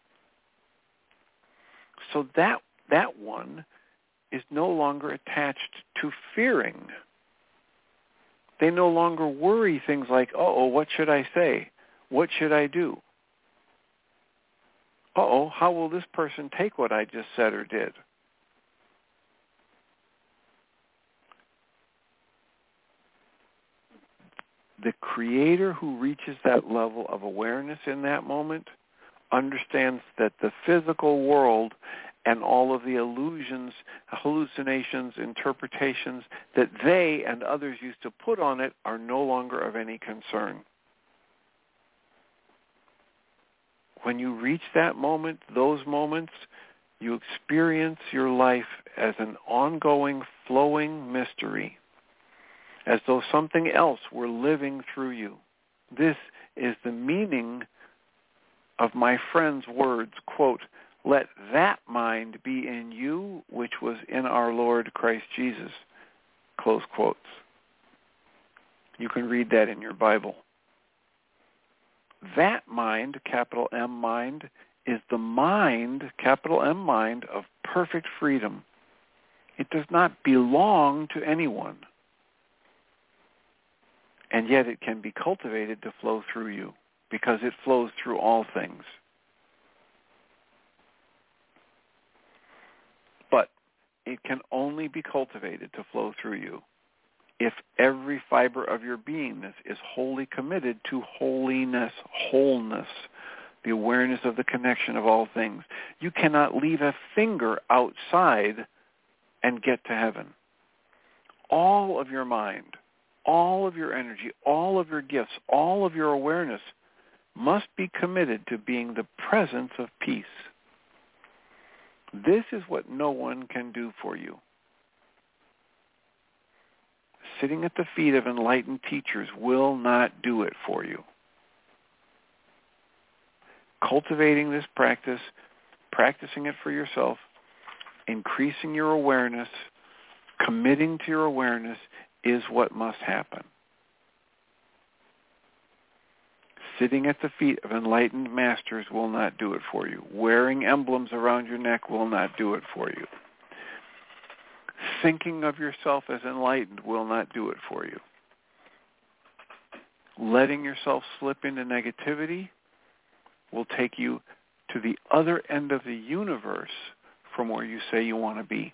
So that that one is no longer attached to fearing. They no longer worry things like, uh-oh, what should I say? What should I do? Uh-oh, how will this person take what I just said or did? The creator who reaches that level of awareness in that moment understands that the physical world and all of the illusions, hallucinations, interpretations that they and others used to put on it are no longer of any concern. When you reach that moment, those moments, you experience your life as an ongoing, flowing mystery, as though something else were living through you. This is the meaning of my friend's words, quote, "Let that mind be in you which was in our Lord Christ Jesus," close quotes. You can read that in your Bible. That mind, capital M mind, is the mind, capital M mind, of perfect freedom. It does not belong to anyone. And yet it can be cultivated to flow through you because it flows through all things. But it can only be cultivated to flow through you if every fiber of your beingness is wholly committed to holiness, wholeness, the awareness of the connection of all things. You cannot leave a finger outside and get to heaven. All of your mind, all of your energy, all of your gifts, all of your awareness must be committed to being the presence of peace. This is what no one can do for you. Sitting at the feet of enlightened teachers will not do it for you. Cultivating this practice, practicing it for yourself, increasing your awareness, committing to your awareness is what must happen. Sitting at the feet of enlightened masters will not do it for you. Wearing emblems around your neck will not do it for you. Thinking of yourself as enlightened will not do it for you. Letting yourself slip into negativity will take you to the other end of the universe from where you say you want to be.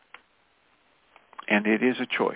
And it is a choice.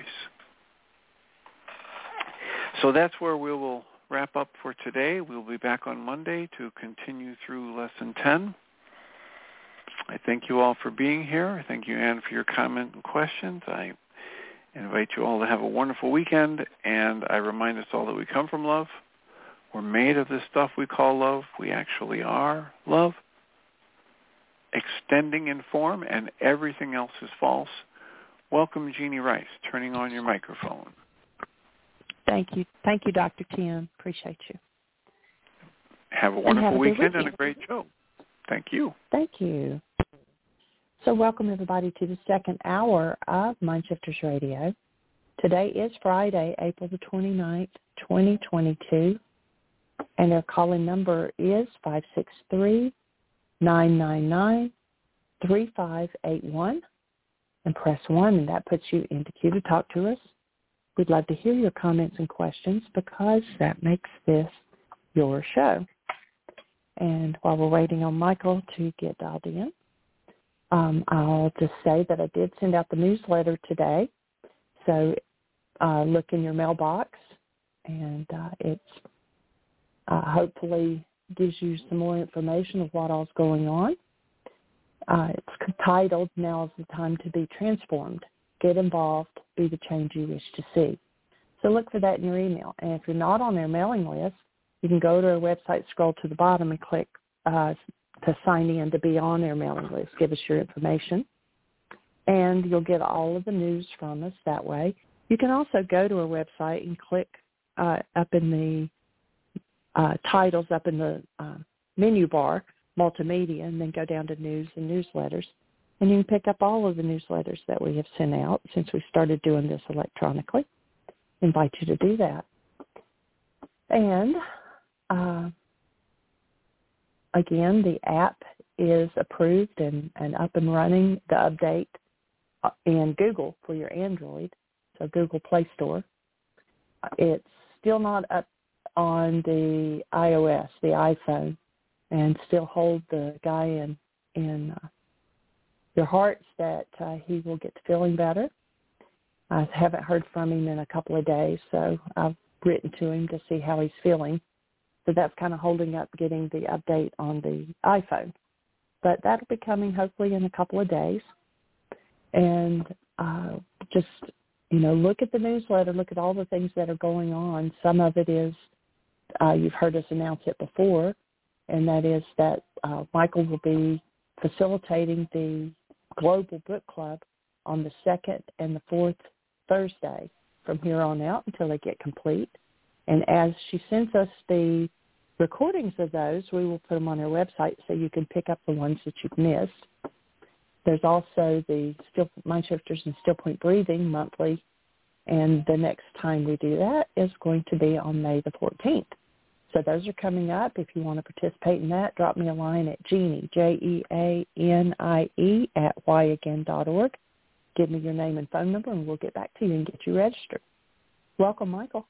So that's where we will wrap up for today. We'll be back on Monday to continue through Lesson ten. I thank you all for being here. I thank you, Anne, for your comment and questions. I invite you all to have a wonderful weekend, and I remind us all that we come from love. We're made of this stuff we call love. We actually are love, extending in form, and everything else is false. Welcome, Jeannie Rice, turning on your microphone. Thank you. Thank you, Doctor Tim. Appreciate you. Have a wonderful have a weekend, weekend and a great show. Thank you. Thank you. So welcome, everybody, to the second hour of Mindshifters Radio. Today is Friday, April the twenty-ninth, twenty twenty-two, and our call-in number is five six three, nine nine nine, three five eight one, and press one, and that puts you into queue to talk to us. We'd love to hear your comments and questions because that makes this your show. And while we're waiting on Michael to get dialed in, um, I'll just say that I did send out the newsletter today. So uh, look in your mailbox, and uh, it's uh, hopefully gives you some more information of what all's going on. Uh, it's titled, "Now is the Time to Be Transformed. Get involved, be the change you wish to see." So look for that in your email. And if you're not on their mailing list, you can go to our website, scroll to the bottom, and click uh, to sign in to be on their mailing list. Give us your information, and you'll get all of the news from us that way. You can also go to our website and click uh, up in uh, titles up in the uh, menu bar, multimedia, and then go down to news and newsletters. And you can pick up all of the newsletters that we have sent out since we started doing this electronically. Invite you to do that. And uh, again, the app is approved and, and up and running, the update in Google for your Android, so Google Play Store. It's still not up on the iOS, the iPhone, and still hold the guy in, in uh, your hearts that uh, he will get to feeling better. I haven't heard from him in a couple of days, so I've written to him to see how he's feeling. So that's kind of holding up getting the update on the iPhone. But that'll be coming hopefully in a couple of days. And uh, just, you know, look at the newsletter, look at all the things that are going on. Some of it is, uh, you've heard us announce it before, and that is that uh, Michael will be facilitating the Global Book Club on the second and the fourth Thursday from here on out until they get complete. And as she sends us the recordings of those, we will put them on our website so you can pick up the ones that you've missed. There's also the Still Mind Shifters and Still Point Breathing monthly, and the next time we do that is going to be on May the fourteenth. So those are coming up. If you want to participate in that, drop me a line at Jeanie, J E A N I E, at why again dot org. Give me your name and phone number, and we'll get back to you and get you registered. Welcome, Michael.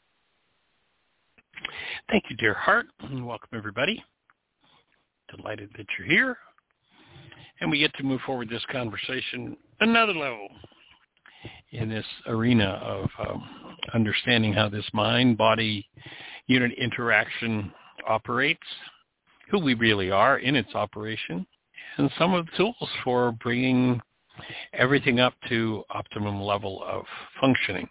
Thank you, dear heart, and welcome, everybody. Delighted that you're here. And we get to move forward this conversation another level in this arena of um, understanding how this mind-body unit interaction operates, who we really are in its operation, and some of the tools for bringing everything up to optimum level of functioning.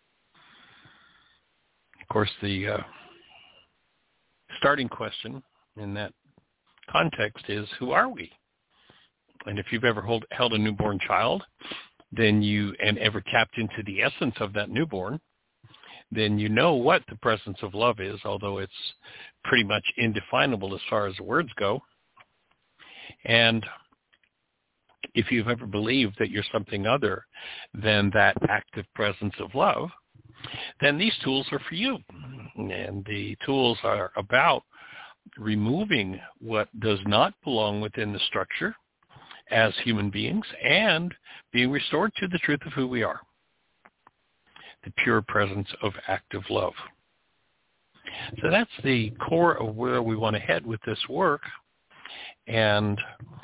Of course, the uh, starting question in that context is, who are we? And if you've ever hold, held a newborn child, then you, and ever tapped into the essence of that newborn, then you know what the presence of love is, although it's pretty much indefinable as far as the words go. And if you've ever believed that you're something other than that active presence of love, then these tools are for you. And the tools are about removing what does not belong within the structure as human beings and being restored to the truth of who we are, the pure presence of active love. So that's the core of where we want to head with this work. And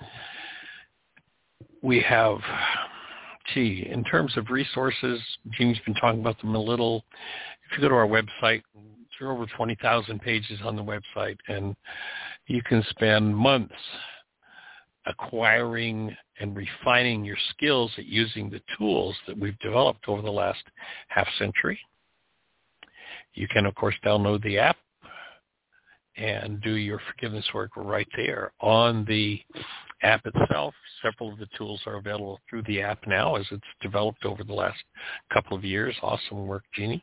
we have, gee, in terms of resources, Jeannie's been talking about them a little. If you go to our website, there are over twenty thousand pages on the website, and you can spend months acquiring and refining your skills at using the tools that we've developed over the last half century. You can, of course, download the app and do your forgiveness work right there on the app itself. Several of the tools are available through the app now as it's developed over the last couple of years. Awesome work, Jeannie.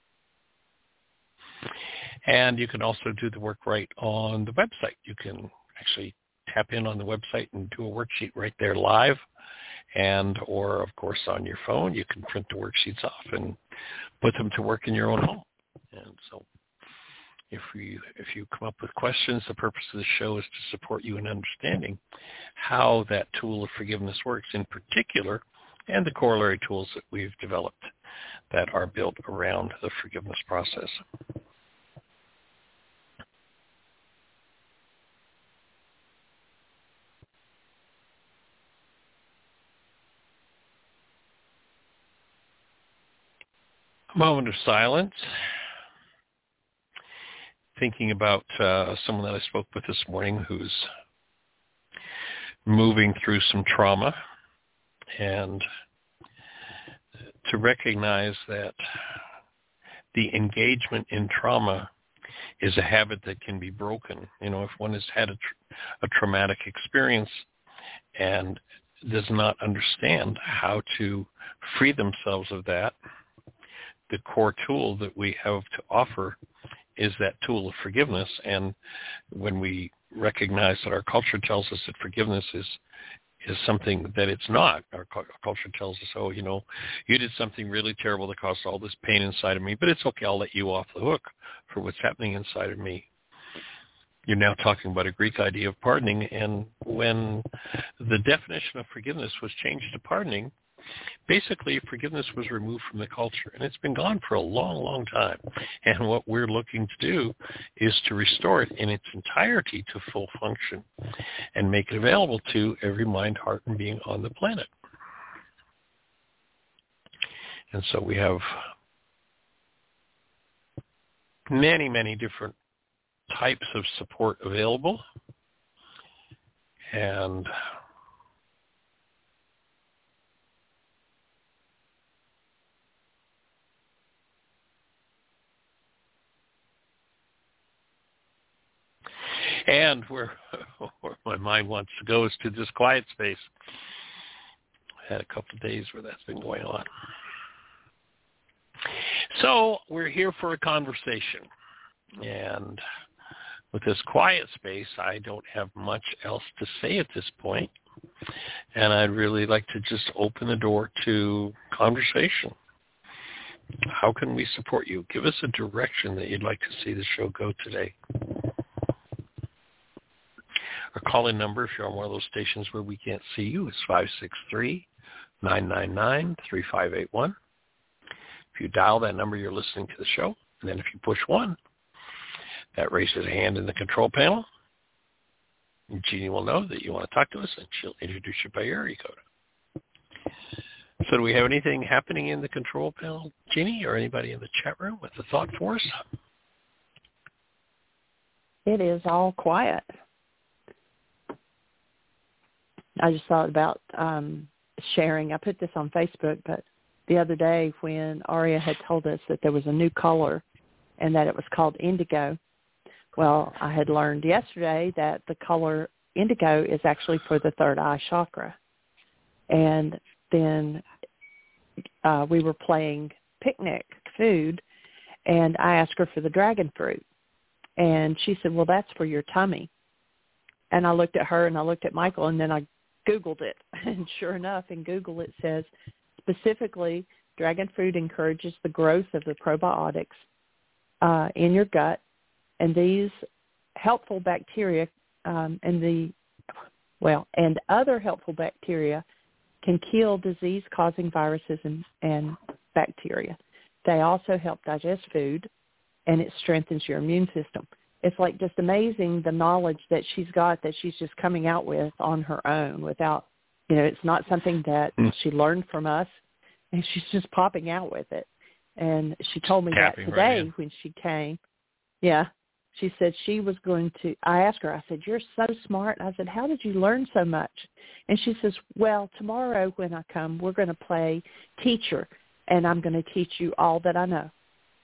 And you can also do the work right on the website. You can actually tap in on the website and do a worksheet right there live. And, or, of course, on your phone, you can print the worksheets off and put them to work in your own home. And so if you, if you come up with questions, the purpose of the show is to support you in understanding how that tool of forgiveness works in particular, and the corollary tools that we've developed that are built around the forgiveness process. A moment of silence, thinking about uh, someone that I spoke with this morning who's moving through some trauma, and to recognize that the engagement in trauma is a habit that can be broken. You know, if one has had a, tra- a traumatic experience and does not understand how to free themselves of that, the core tool that we have to offer is that tool of forgiveness. And when we recognize that our culture tells us that forgiveness is is something that it's not. Our culture tells us, oh, you know, you did something really terrible that caused all this pain inside of me, but it's okay, I'll let you off the hook for what's happening inside of me. You're now talking about a Greek idea of pardoning, and when the definition of forgiveness was changed to pardoning, basically forgiveness was removed from the culture, and it's been gone for a long, long time. And what we're looking to do is to restore it in its entirety to full function and make it available to every mind, heart, and being on the planet. And so we have many, many different types of support available, and and where, where my mind wants to go is to this quiet space. I had a couple of days where that's been going on. So we're here for a conversation, and with this quiet space, I don't have much else to say at this point, and I'd really like to just open the door to conversation. How can we support you? Give us a direction that you'd like to see the show go today. Our call-in number, if you're on one of those stations where we can't see you, is five six three, nine nine nine, three five eight one. If you dial that number, you're listening to the show, and then if you push one, that raises a hand in the control panel. And Jeannie will know that you want to talk to us, and she'll introduce you by your area code. So do we have anything happening in the control panel, Jeannie, or anybody in the chat room with a thought for us? It is all quiet. I just thought about um, sharing. I put this on Facebook, but the other day when Aria had told us that there was a new color and that it was called indigo, well, I had learned yesterday that the color indigo is actually for the third eye chakra. And then uh, we were playing picnic food, and I asked her for the dragon fruit. And she said, well, that's for your tummy. And I looked at her and I looked at Michael, and then I Googled it. And sure enough, in Google it says specifically dragon fruit encourages the growth of the probiotics uh, in your gut. And these helpful bacteria um, and the, well, and other helpful bacteria can kill disease-causing viruses and, and bacteria. They also help digest food, and it strengthens your immune system. It's like just amazing the knowledge that she's got that she's just coming out with on her own without, you know, it's not something that mm. she learned from us, and she's just popping out with it. And she told me Tapping that today right when she came. Yeah. She said she was going to, I asked her, I said, you're so smart. I said, how did you learn so much? And she says, well, tomorrow when I come, we're going to play teacher, and I'm going to teach you all that I know.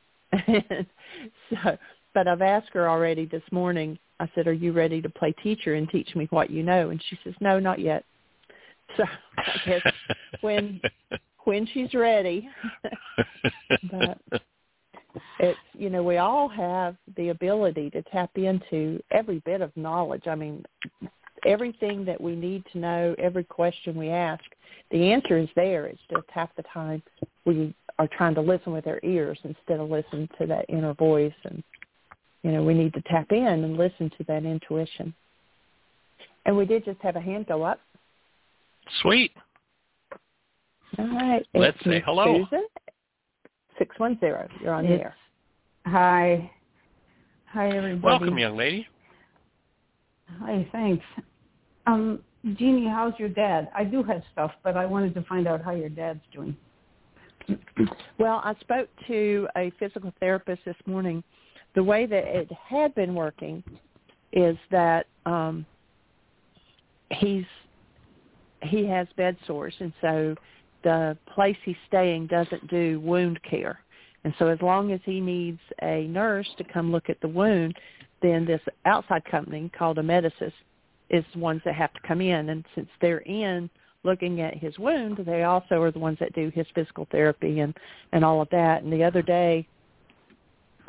so, but I've asked her already this morning, I said, are you ready to play teacher and teach me what you know? And she says, no, not yet. So I guess when when she's ready. But it's, you know, we all have the ability to tap into every bit of knowledge. I mean, everything that we need to know, every question we ask, the answer is there. It's just half the time we are trying to listen with our ears instead of listening to that inner voice. And, you know, we need to tap in and listen to that intuition. And we did just have a hand go up. Sweet. All right. Let's it's say Miss hello. Susan, six one zero. You're on the air. Hi. Hi, everybody. Welcome, young lady. Hi, thanks. Um, Jeannie, how's your dad? I do have stuff, but I wanted to find out how your dad's doing. Well, I spoke to a physical therapist this morning. The way that it had been working is that um, he's he has bed sores, and so the place he's staying doesn't do wound care. And so as long as he needs a nurse to come look at the wound, then this outside company called Amedisys is the ones that have to come in. And since they're in looking at his wound, they also are the ones that do his physical therapy and, and all of that. And the other day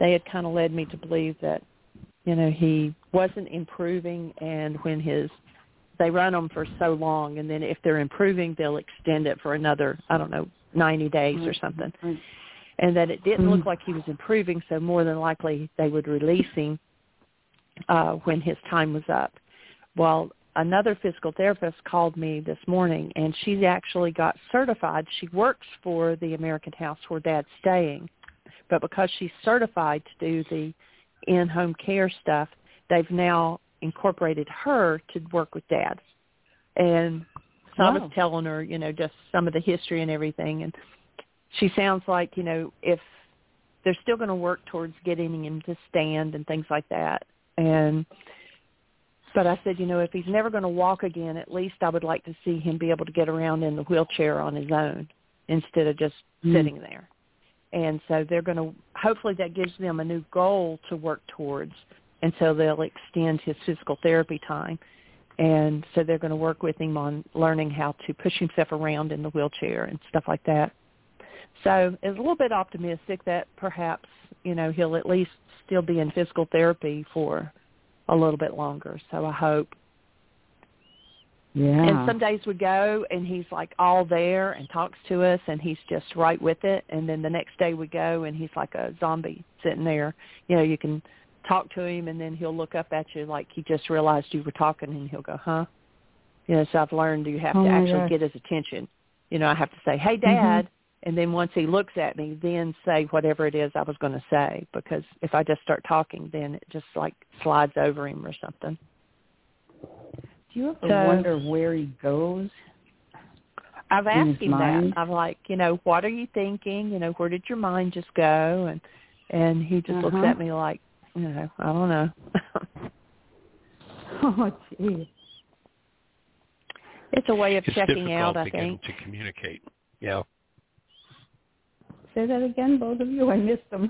they had kind of led me to believe that, you know, he wasn't improving, and when his they run them for so long, and then if they're improving, they'll extend it for another, I don't know, ninety days or something. And that it didn't look like he was improving, so more than likely they would release him uh, when his time was up. Well, another physical therapist called me this morning, and she's actually got certified. She works for the American House where Dad's staying, but because she's certified to do the in-home care stuff, they've now incorporated her to work with Dad. And so wow. I was telling her, you know, just some of the history and everything, and she sounds like, you know, if they're still going to work towards getting him to stand and things like that. And but I said, you know, if he's never going to walk again, at least I would like to see him be able to get around in the wheelchair on his own instead of just mm. sitting there. And so they're going to, hopefully that gives them a new goal to work towards, and so they'll extend his physical therapy time. And so they're going to work with him on learning how to push himself around in the wheelchair and stuff like that. So it's a little bit optimistic that perhaps, you know, he'll at least still be in physical therapy for a little bit longer. So I hope. Yeah. And some days we go and he's like all there and talks to us and he's just right with it. And then the next day we go and he's like a zombie sitting there. You know, you can talk to him and then he'll look up at you like he just realized you were talking, and he'll go, huh? You know, so I've learned you have oh to actually gosh. get his attention. You know, I have to say, hey, Dad. Mm-hmm. And then once he looks at me, then say whatever it is I was going to say, because if I just start talking, then it just like slides over him or something. Do you ever so, wonder where he goes? I've asked him mind? that. I'm like, you know, what are you thinking? You know, where did your mind just go? And and he just uh-huh. looks at me like, you know, I don't know. Oh, gee. It's a way of it's checking out, I to think. Get him to communicate. Yeah. Say that again, both of you. I missed them.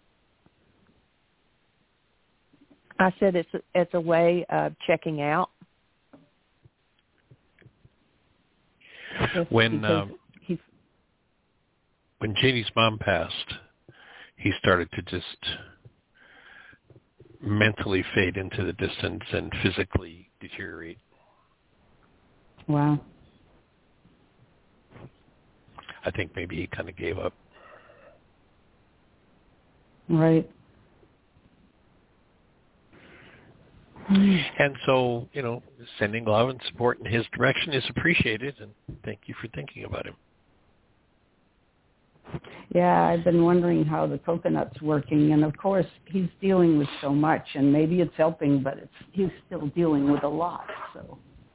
I said it's a, it's a way of checking out. When um, he's... when Jeannie's mom passed, he started to just mentally fade into the distance and physically deteriorate. Wow. I think maybe he kind of gave up. Right. And so, you know, sending love and support in his direction is appreciated, and thank you for thinking about him. Yeah, I've been wondering how the coconut's working, and of course he's dealing with so much, and maybe it's helping, but it's he's still dealing with a lot. So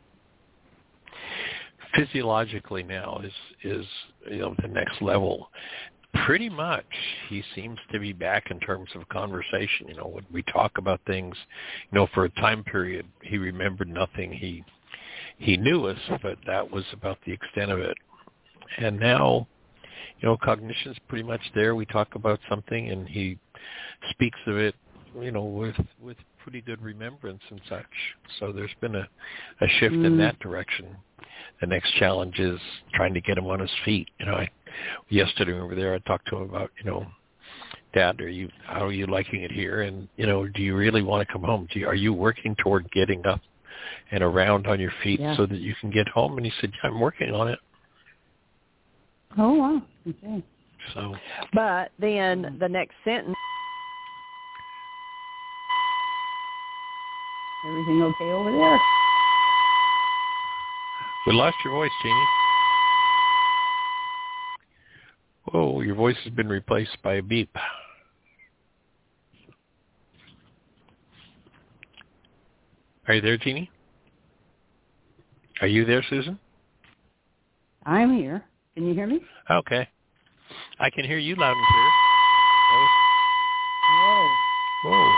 physiologically now is is you know the next level. Pretty much, he seems to be back in terms of conversation. You know, when we talk about things, you know, for a time period, he remembered nothing. He he knew us, but that was about the extent of it. And now, you know, cognition's pretty much there. We talk about something, and he speaks of it, you know, with with pretty good remembrance and such. So there's been a, a shift mm. in that direction. The next challenge is trying to get him on his feet. You know, I, yesterday over there, I talked to him about, you know, Dad, are you how are you liking it here? And you know, do you really want to come home? Do you, are you working toward getting up and around on your feet yeah. so that you can get home? And he said, yeah, I'm working on it. Oh wow. Okay. So, but then the next sentence. Everything okay over there? We lost your voice, Jeannie. Whoa, your voice has been replaced by a beep. Are you there, Jeannie? Are you there, Susan? I'm here. Can you hear me? Okay. I can hear you loud and clear. Whoa. Whoa.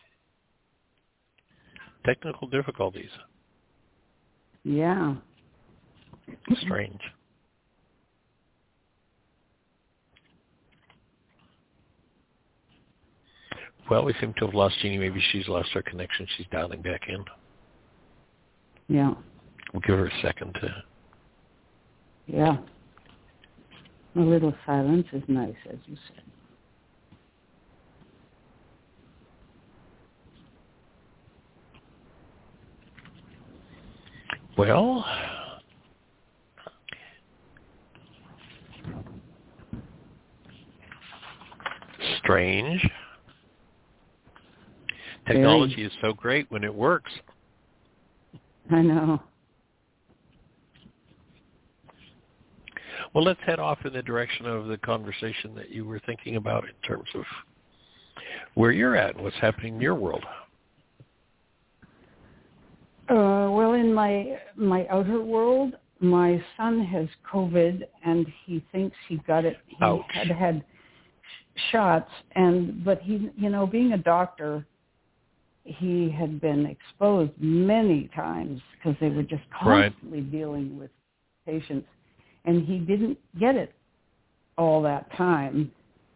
Technical difficulties. Yeah. Strange. Well, we seem to have lost Jeannie. Maybe she's lost her connection. She's dialing back in. Yeah. We'll give her a second to... Yeah. A little silence is nice, as you said. Well, strange. Technology Very. is so great when it works. I know. Well, let's head off in the direction of the conversation that you were thinking about in terms of where you're at and what's happening in your world. Uh, well, in my my outer world, my son has COVID, and he thinks he got it. He Ouch. had had shots, and but he, you know, being a doctor, he had been exposed many times because they were just constantly right. dealing with patients, and he didn't get it all that time.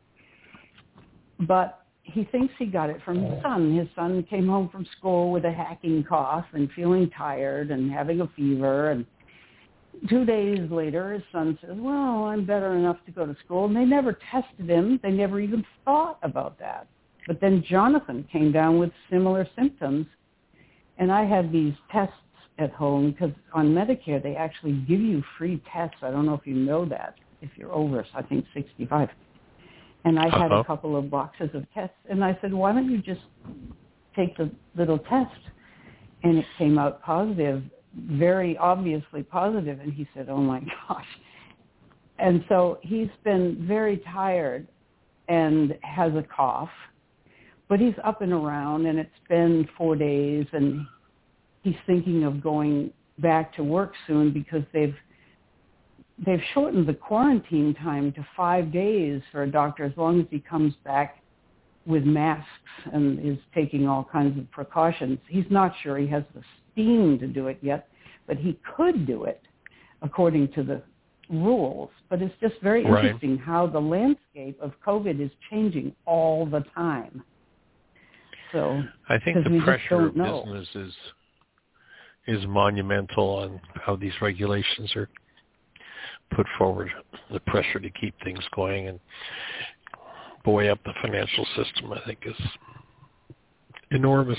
But he thinks he got it from his son. His son came home from school with a hacking cough and feeling tired and having a fever. And two days later, his son says, well, I'm better enough to go to school. And they never tested him. They never even thought about that. But then Jonathan came down with similar symptoms. And I had these tests at home because on Medicare, they actually give you free tests. I don't know if you know that, if you're over, I think, sixty-five. And I had uh-huh. a couple of boxes of tests. And I said, why don't you just take the little test? And it came out positive, very obviously positive. And he said, oh, my gosh. And so he's been very tired and has a cough. But he's up and around, and it's been four days. And he's thinking of going back to work soon because they've They've shortened the quarantine time to five days for a doctor as long as he comes back with masks and is taking all kinds of precautions. He's not sure he has the steam to do it yet, but he could do it according to the rules. But it's just very right. interesting how the landscape of COVID is changing all the time. So I think the pressure of business is is monumental on how these regulations are put forward, the pressure to keep things going and buoy up the financial system, I think, is enormous.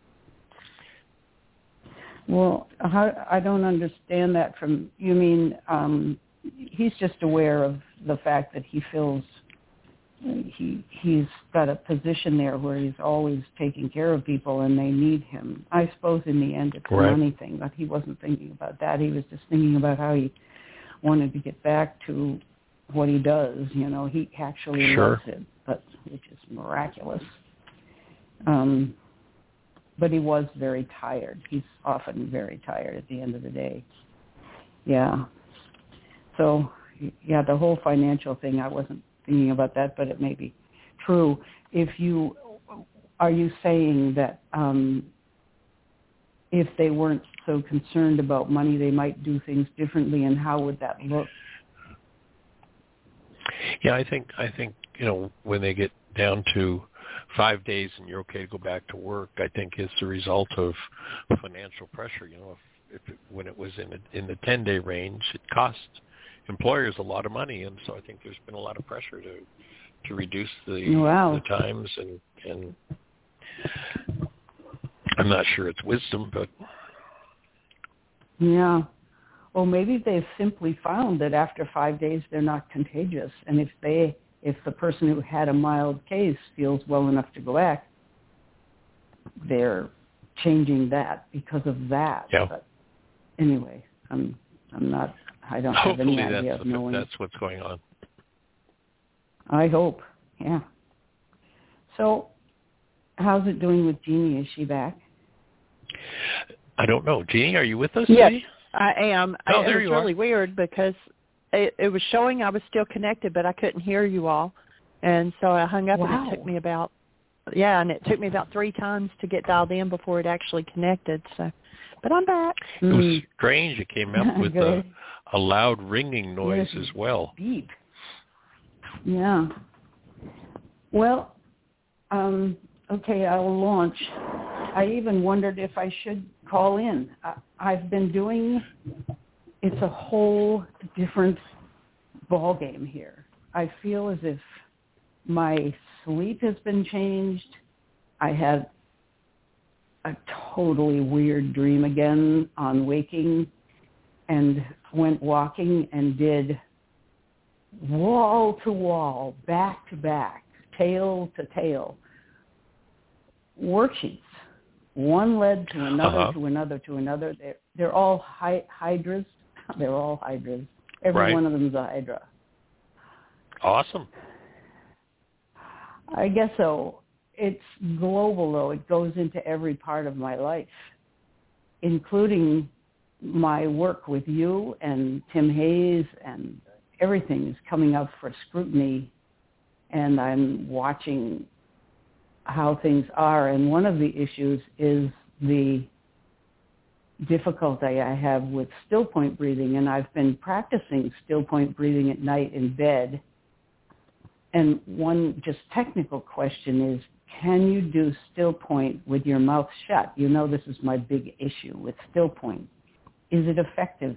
Well, how, I don't understand that from, you mean um, he's just aware of the fact that he feels he, he's got a position there where he's always taking care of people and they need him. I suppose in the end it's a right. money thing, but he wasn't thinking about that. He was just thinking about how he wanted to get back to what he does. You know, he actually sure. loves it, but which is miraculous. Um, but he was very tired. He's often very tired at the end of the day. Yeah. So, yeah, the whole financial thing, I wasn't thinking about that, but it may be true. If you, are you saying that um, if they weren't so concerned about money, they might do things differently, and how would that look? Yeah, I think I think you know when they get down to five days and you're okay to go back to work, I think it's the result of financial pressure. You know, if, if it, when it was in a, in the ten day range, it cost employers a lot of money, and so I think there's been a lot of pressure to to reduce the wow. the times, and and I'm not sure it's wisdom, but. Yeah. Well, maybe they've simply found that after five days they're not contagious. And if they, if the person who had a mild case feels well enough to go back, they're changing that because of that. Yeah. But anyway, I'm I'm not, I don't Hopefully have any idea that's of knowing. That's what's going on. I hope. Yeah. So how's it doing with Jeannie? Is she back? I don't know. Jeannie, are you with us? Yes, Jeannie? I am. Oh, I, there it was you are. really weird because it, it was showing I was still connected, but I couldn't hear you all. And so I hung up, wow. and it took me about, yeah, and it took me about three times to get dialed in before it actually connected. So, but I'm back. It was strange. It came up with a, a loud ringing noise yes, as well. Beep. Yeah. Well, um, okay, I'll launch. I even wondered if I should call in. I, I've been doing, it's a whole different ballgame here. I feel as if my sleep has been changed. I had a totally weird dream again on waking, and went walking and did wall to wall, back to back, tail to tail worksheets. One led to another, uh-huh. to another, to another. They're, they're all hy- hydras. They're all hydras. Every right. one of them is a hydra. Awesome. I guess so. It's global, though. It goes into every part of my life, including my work with you and Tim Hayes, and everything is coming up for scrutiny, and I'm watching how things are. And one of the issues is the difficulty I have with still point breathing, and I've been practicing still point breathing at night in bed. And one just technical question is, can you do still point with your mouth shut? You know, this is my big issue with still point. Is it effective?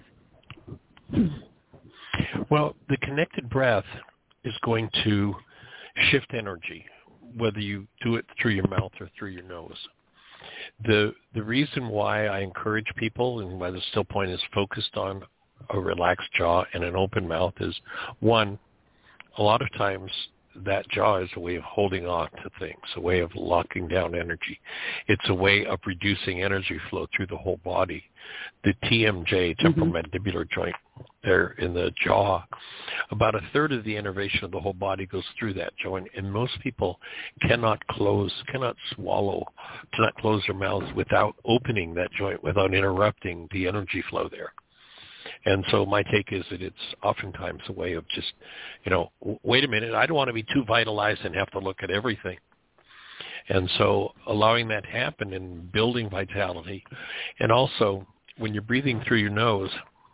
Well, the connected breath is going to shift energy, whether you do it through your mouth or through your nose. The the reason why I encourage people and why the still point is focused on a relaxed jaw and an open mouth is, one, a lot of times that jaw is a way of holding on to things, a way of locking down energy. It's a way of reducing energy flow through the whole body. The T M J, temporomandibular mm-hmm. joint, there in the jaw, about a third of the innervation of the whole body goes through that joint, and most people cannot close, cannot swallow, cannot close their mouths without opening that joint, without interrupting the energy flow there. And so my take is that it's oftentimes a way of just, you know, wait a minute, I don't want to be too vitalized and have to look at everything. And so allowing that to happen and building vitality. And also, when you're breathing through your nose,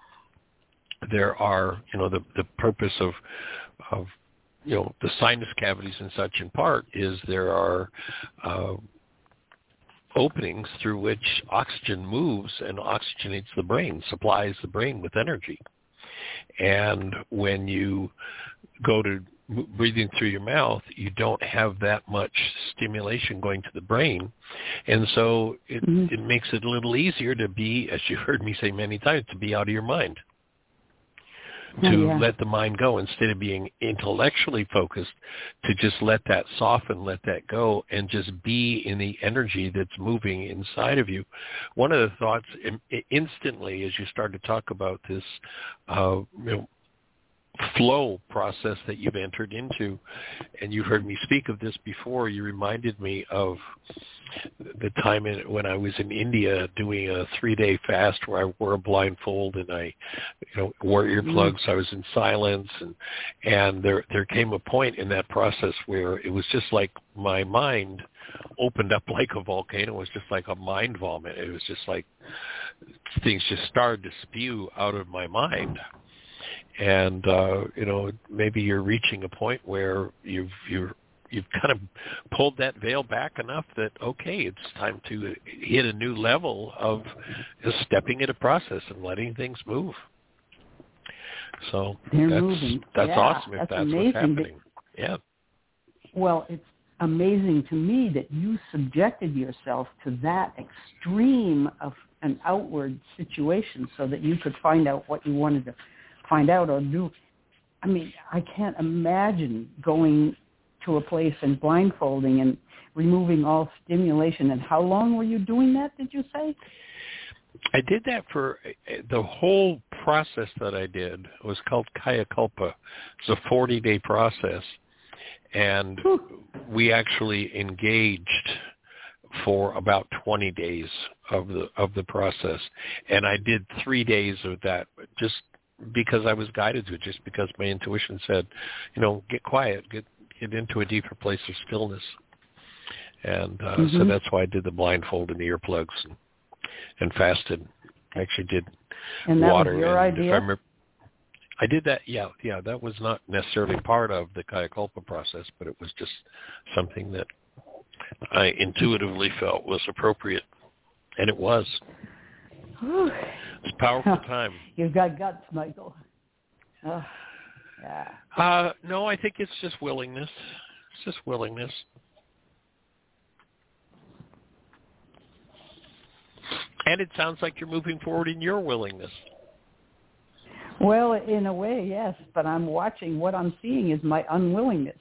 there are, you know, the, the purpose of, of, you know, the sinus cavities and such in part is there are uh, openings through which oxygen moves and oxygenates the brain, supplies the brain with energy. And when you go to breathing through your mouth, you don't have that much stimulation going to the brain. And so it, mm-hmm. it makes it a little easier to be, as you heard me say many times, to be out of your mind. To oh, yeah. let the mind go instead of being intellectually focused, to just let that soften, let that go, and just be in the energy that's moving inside of you. One of the thoughts instantly as you start to talk about this uh, you know, flow process that you've entered into, and you've heard me speak of this before, you reminded me of the time in, when I was in India doing a three-day fast where I wore a blindfold and I, you know, wore earplugs. Mm-hmm. I was in silence, and and there there came a point in that process where it was just like my mind opened up like a volcano. It was just like a mind vomit. It was just like things just started to spew out of my mind. And, uh, you know, maybe you're reaching a point where you've, you're, you've kind of pulled that veil back enough that, okay, it's time to hit a new level of just stepping into process and letting things move. So They're that's, moving. that's yeah, awesome if that's, that's amazing what's happening. that, yeah. Well, it's amazing to me that you subjected yourself to that extreme of an outward situation so that you could find out what you wanted to find out or do. I mean, I can't imagine going to a place and blindfolding and removing all stimulation. And how long were you doing that, did you say? I did that for the whole process that I did was called Kaya Kalpa. It's a forty-day process. And Whew. we actually engaged for about twenty days of the of the process. And I did three days of that just because I was guided to it, just because my intuition said, you know, get quiet, get get into a deeper place of stillness. And uh, mm-hmm. so that's why I did the blindfold and the earplugs and, and fasted. I actually did and that water. Was your and idea? If I remember, I did that, yeah, yeah. That was not necessarily part of the Kaya Kalpa process, but it was just something that I intuitively felt was appropriate, and it was. Whew. It's a powerful time. You've got guts, Michael. Oh, yeah. Uh, no, I think it's just willingness. It's just willingness. And it sounds like you're moving forward in your willingness. Well, in a way, yes, but I'm watching. What I'm seeing is my unwillingness.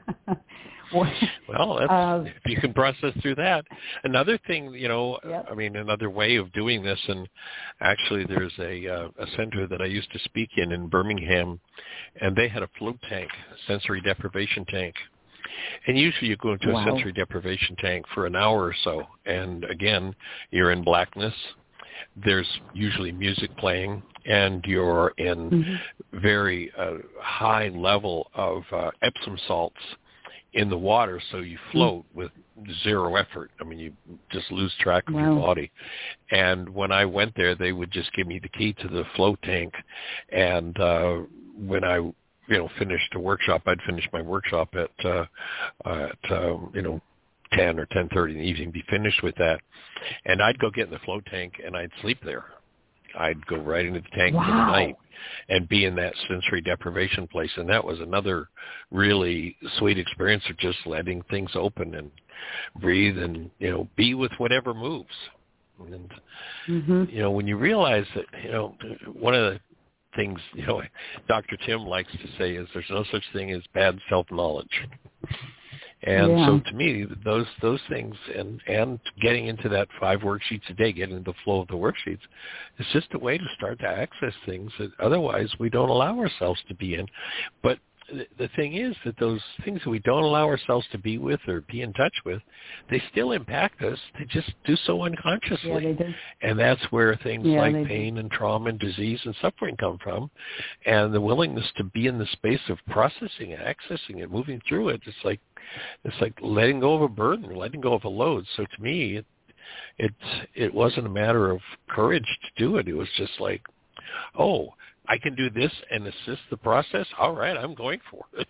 Well, that's, uh, if you can process through that. Another thing, you know, yep. I mean, another way of doing this, and actually there's a, uh, a center that I used to speak in in Birmingham, and they had a float tank, a sensory deprivation tank. And usually you go into wow. a sensory deprivation tank for an hour or so, and again, you're in blackness. There's usually music playing, and you're in mm-hmm. very uh, high level of uh, Epsom salts in the water, so you float mm-hmm. with zero effort. I mean, you just lose track of wow. your body. And when I went there, they would just give me the key to the float tank, and uh, when I you know finished the workshop, I'd finish my workshop at uh, at um, you know ten or ten thirty in the evening, be finished with that, and I'd go get in the float tank and I'd sleep there. I'd go right into the tank wow. for the night and be in that sensory deprivation place. And that was another really sweet experience of just letting things open and breathe and, you know, be with whatever moves. And, mm-hmm. you know, when you realize that, you know, one of the things, you know, Doctor Tim likes to say is there's no such thing as bad self-knowledge. And yeah. so to me, those those things and, and getting into that five worksheets a day, getting into the flow of the worksheets, is just a way to start to access things that otherwise we don't allow ourselves to be in. But the thing is that those things that we don't allow ourselves to be with or be in touch with, they still impact us. They just do so unconsciously. Yeah, they do. And that's where things yeah, like pain do. and trauma and disease and suffering come from. And the willingness to be in the space of processing and accessing it, moving through it, it's like it's like letting go of a burden, letting go of a load. So to me, it it, it wasn't a matter of courage to do it. It was just like, oh, I can do this and assist the process. All right, I'm going for it.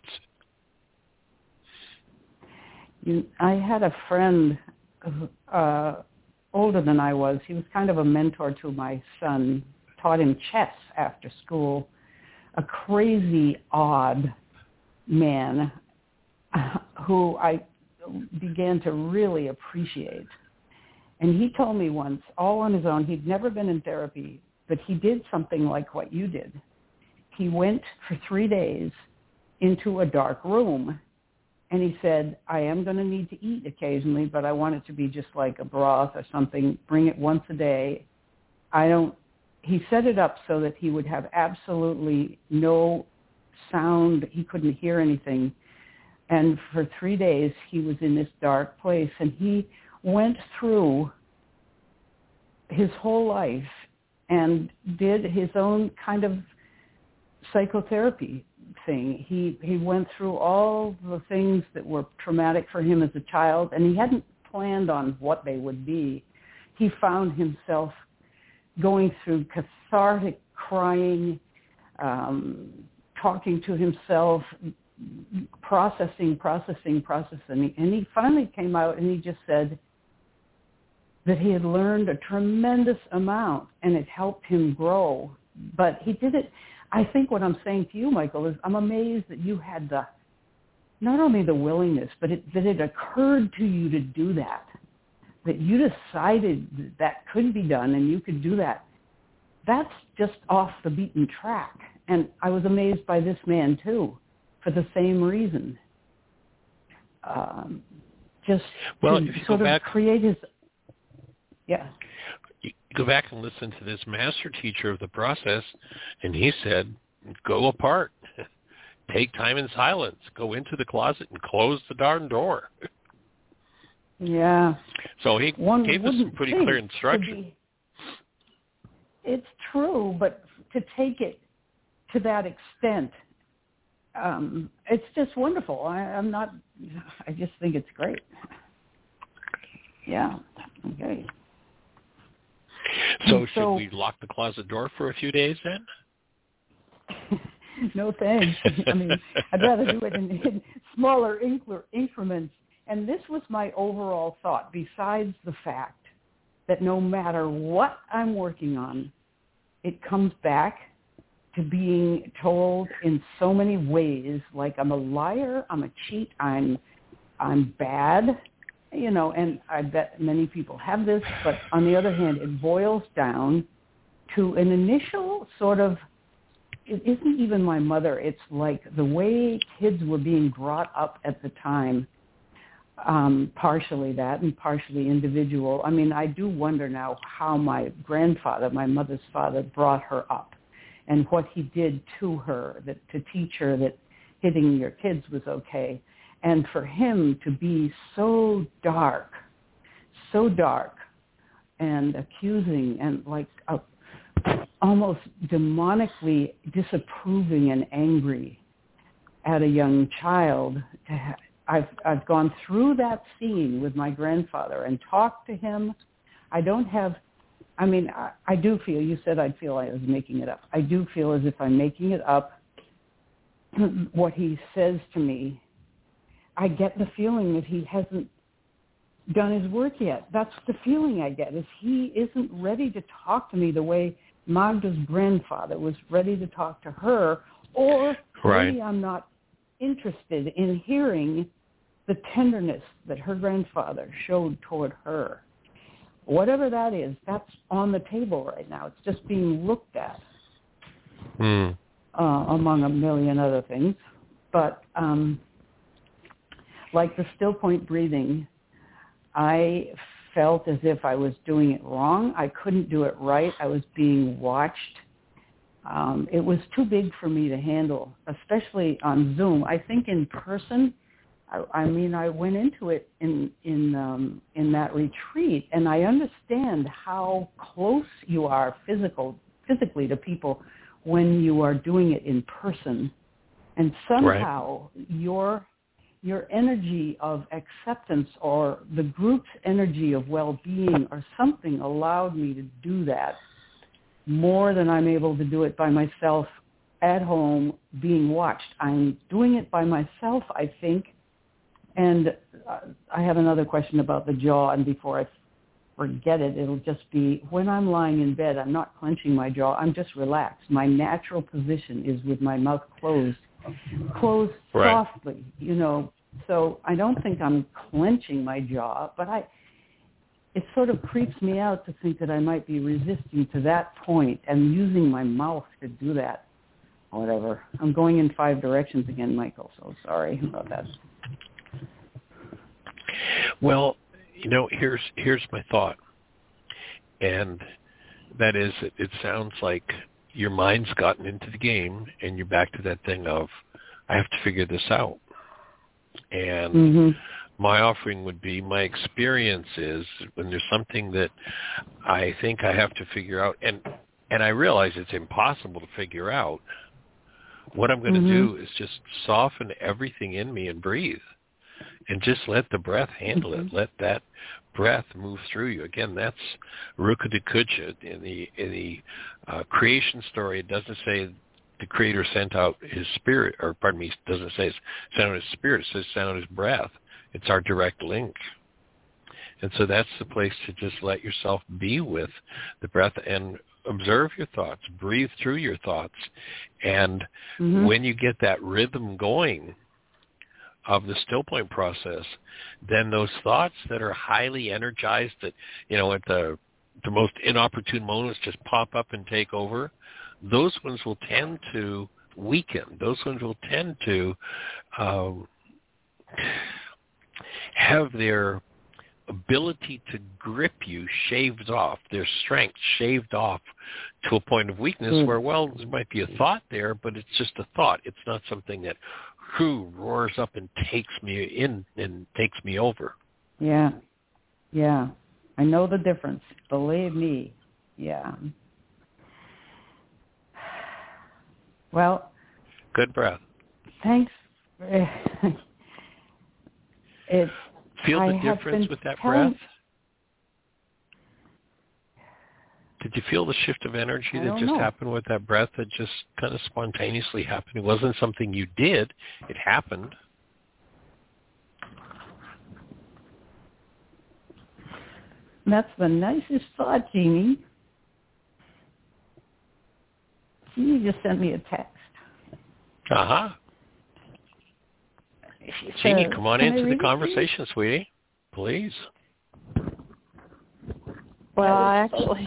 You, I had a friend uh, older than I was. He was kind of a mentor to my son, taught him chess after school. A crazy, odd man uh, who I began to really appreciate. And he told me once, all on his own, he'd never been in therapy, but he did something like what you did. He went for three days into a dark room, and he said, I am going to need to eat occasionally, but I want it to be just like a broth or something. Bring it once a day. I don't. He set it up so that he would have absolutely no sound. He couldn't hear anything. And for three days, he was in this dark place, and he went through his whole life and did his own kind of psychotherapy thing. He he went through all the things that were traumatic for him as a child, and he hadn't planned on what they would be. He found himself going through cathartic crying, um, talking to himself, processing, processing, processing. And he finally came out and he just said that he had learned a tremendous amount and it helped him grow. But he did it. I think what I'm saying to you, Michael, is I'm amazed that you had the, not only the willingness, but it, that it occurred to you to do that, that you decided that, that could be done and you could do that. That's just off the beaten track. And I was amazed by this man, too, for the same reason. Um, just well, to if you sort go of back, create his, yeah. You go back and listen to this master teacher of the process, and he said, go apart. Take time in silence. Go into the closet and close the darn door. Yeah. So he One gave us some pretty clear instruction. Be, it's true, but to take it to that extent, um, it's just wonderful. I, I'm not, I just think it's great. Yeah. Okay. So, so should we lock the closet door for a few days then? No thanks. I mean, I'd rather do it in, in smaller incre- increments. And this was my overall thought, besides the fact that no matter what I'm working on, it comes back to being told in so many ways, like I'm a liar, I'm a cheat, I'm I'm bad, you know, and I bet many people have this, but on the other hand, it boils down to an initial sort of, it isn't even my mother, it's like the way kids were being brought up at the time, um, partially that and partially individual. I mean, I do wonder now how my grandfather, my mother's father, brought her up and what he did to her that, to teach her that hitting your kids was okay. And for him to be so dark, so dark and accusing and like a, almost demonically disapproving and angry at a young child. To ha- I've, I've gone through that scene with my grandfather and talked to him. I don't have, I mean, I, I do feel, you said I'd feel I was making it up. I do feel as if I'm making it up. What he says to me, I get the feeling that he hasn't done his work yet. That's the feeling I get, is he isn't ready to talk to me the way Magda's grandfather was ready to talk to her, or right. maybe I'm not interested in hearing the tenderness that her grandfather showed toward her. Whatever that is, that's on the table right now. It's just being looked at, mm. uh, among a million other things. But um, like the still point breathing, I felt as if I was doing it wrong. I couldn't do it right. I was being watched. Um, it was too big for me to handle, especially on Zoom. I think in person, I, I mean, I went into it in in um, in that retreat, and I understand how close you are physical physically to people when you are doing it in person, and somehow right. your your energy of acceptance or the group's energy of well-being or something allowed me to do that more than I'm able to do it by myself at home being watched. I'm doing it by myself, I think. And uh, I have another question about the jaw, and before I forget it, it'll just be when I'm lying in bed, I'm not clenching my jaw. I'm just relaxed. My natural position is with my mouth closed. Closed right. softly, you know. So I don't think I'm clenching my jaw, but I, it sort of creeps me out to think that I might be resisting to that point and using my mouth to do that. Whatever. I'm going in five directions again, Michael, so sorry about that. Well, you know, here's here's my thought, and that is that it sounds like your mind's gotten into the game, and you're back to that thing of, I have to figure this out. And mm-hmm. my offering would be, my experience is when there's something that I think I have to figure out, and and I realize it's impossible to figure out, what I'm going to mm-hmm. do is just soften everything in me and breathe. And just let the breath handle mm-hmm. it. Let that breath move through you. Again, that's Ruka Dakucha. In the in the uh, creation story, it doesn't say the Creator sent out His Spirit, or pardon me, it doesn't say it sent out His Spirit. It says sent out His breath. It's our direct link. And so that's the place to just let yourself be with the breath and observe your thoughts. Breathe through your thoughts. And mm-hmm. when you get that rhythm going of the still point process, then those thoughts that are highly energized, that, you know, at the the most inopportune moments just pop up and take over, those ones will tend to weaken. Those ones will tend to um, have their ability to grip you shaved off, their strength shaved off to a point of weakness mm. where, well, there might be a thought there, but it's just a thought. It's not something that who roars up and takes me in and takes me over. Yeah. Yeah. I know the difference. Believe me. Yeah. Well. Good breath. Thanks. It's, Feel the I difference with that telling, breath? Did you feel the shift of energy I that don't just know. happened with that breath that just kind of spontaneously happened? It wasn't something you did. It happened. That's the nicest thought, Jeannie. Jeannie just sent me a text. Uh-huh. She Jeannie, says, come on Can into the it, conversation, sweetie. Please. Well, I actually,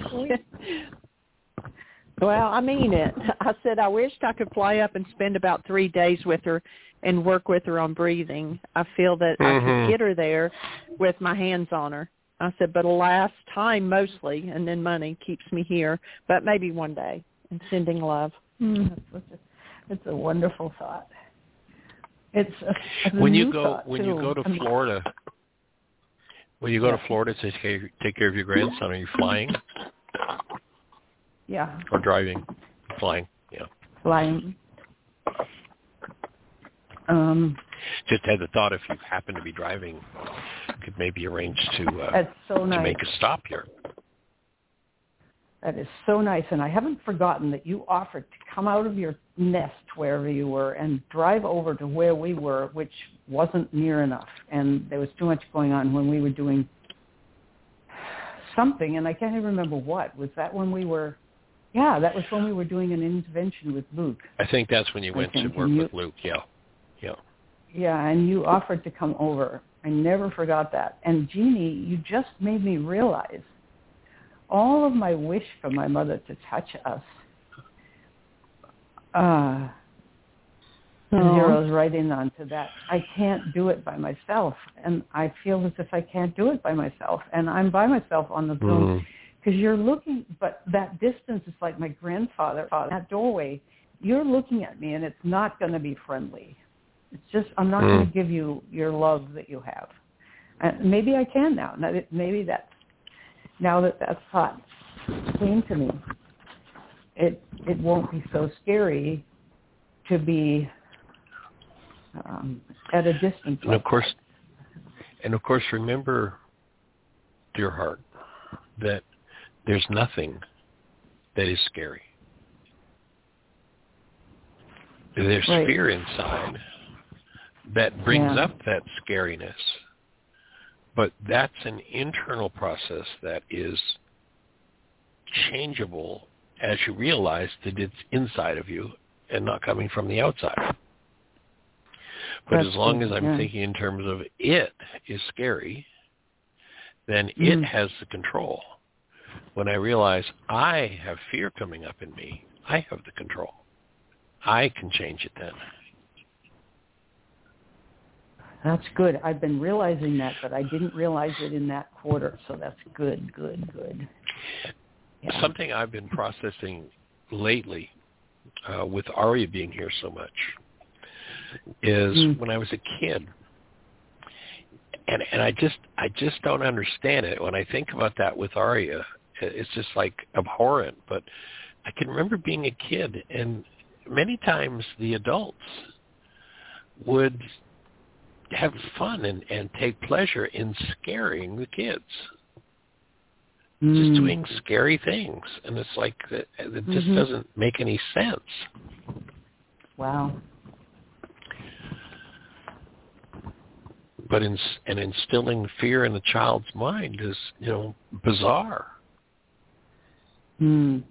well, I mean it. I said I wished I could fly up and spend about three days with her and work with her on breathing. I feel that mm-hmm. I could get her there with my hands on her. I said, but alas, time mostly, and then money keeps me here. But maybe one day, and sending love. Mm, that's such a, it's a wonderful thought. It's, a, it's when a you new go thought, when too. you go to I mean, Florida. When you go yeah. to Florida to take care, take care of your grandson, are you flying? Yeah. Or driving? Flying, yeah. Flying. Um, Just had the thought if you happen to be driving, you could maybe arrange to uh, that's so nice. to make a stop here. That is so nice, and I haven't forgotten that you offered to come out of your nest wherever you were and drive over to where we were, which wasn't near enough, and there was too much going on when we were doing something, and I can't even remember what. Was that when we were, yeah, that was when we were doing an intervention with Luke. I think that's when you went to work you, with Luke, yeah. Yeah. Yeah, and you offered to come over. I never forgot that. And Jeannie, you just made me realize all of my wish for my mother to touch us uh, zeroes right in onto that. I can't do it by myself, and I feel as if I can't do it by myself, and I'm by myself on the Zoom because mm. you're looking, but that distance is like my grandfather, that doorway, you're looking at me, and it's not going to be friendly. It's just, I'm not mm. going to give you your love that you have. And maybe I can now. Maybe that's, now that that thought came to me, it it won't be so scary to be um, at a distance. And of course, and of course, remember, dear heart, that there's nothing that is scary. There's right. fear inside that brings yeah. up that scariness. But that's an internal process that is changeable as you realize that it's inside of you and not coming from the outside. But that's as long true. as I'm yeah. thinking in terms of it is scary, then mm. it has the control. When I realize I have fear coming up in me, I have the control. I can change it then. That's good. I've been realizing that, but I didn't realize it in that quarter, so that's good, good, good. Yeah. Something I've been processing lately uh, with Aria being here so much is mm. when I was a kid, and and I just I just don't understand it. When I think about that with Aria, it's just like abhorrent. But I can remember being a kid, and many times the adults would have fun and, and take pleasure in scaring the kids. Mm. Just doing scary things. And it's like, it, it just mm-hmm. doesn't make any sense. Wow. But in, and instilling fear in the child's mind is, you know, bizarre. Mm.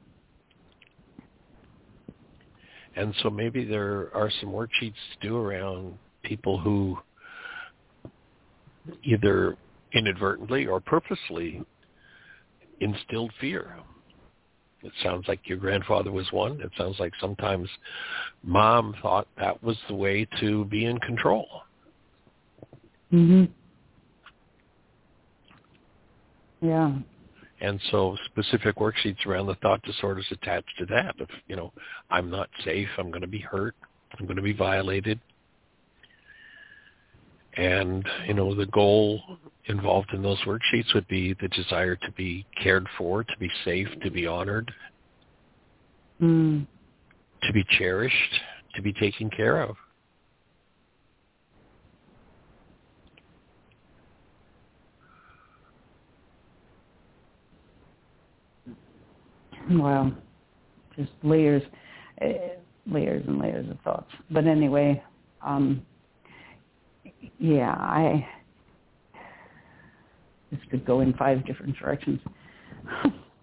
And so maybe there are some worksheets to do around people who either inadvertently or purposely instilled fear. It sounds like your grandfather was one. It sounds like sometimes mom thought that was the way to be in control. Mhm. Yeah. And so specific worksheets around the thought disorders attached to that. If, you know, I'm not safe, I'm going to be hurt, I'm going to be violated. And, you know, the goal involved in those worksheets would be the desire to be cared for, to be safe, to be honored, mm. to be cherished, to be taken care of. Wow. Just layers, uh, layers and layers of thoughts. But anyway, um, yeah, I, this could go in five different directions.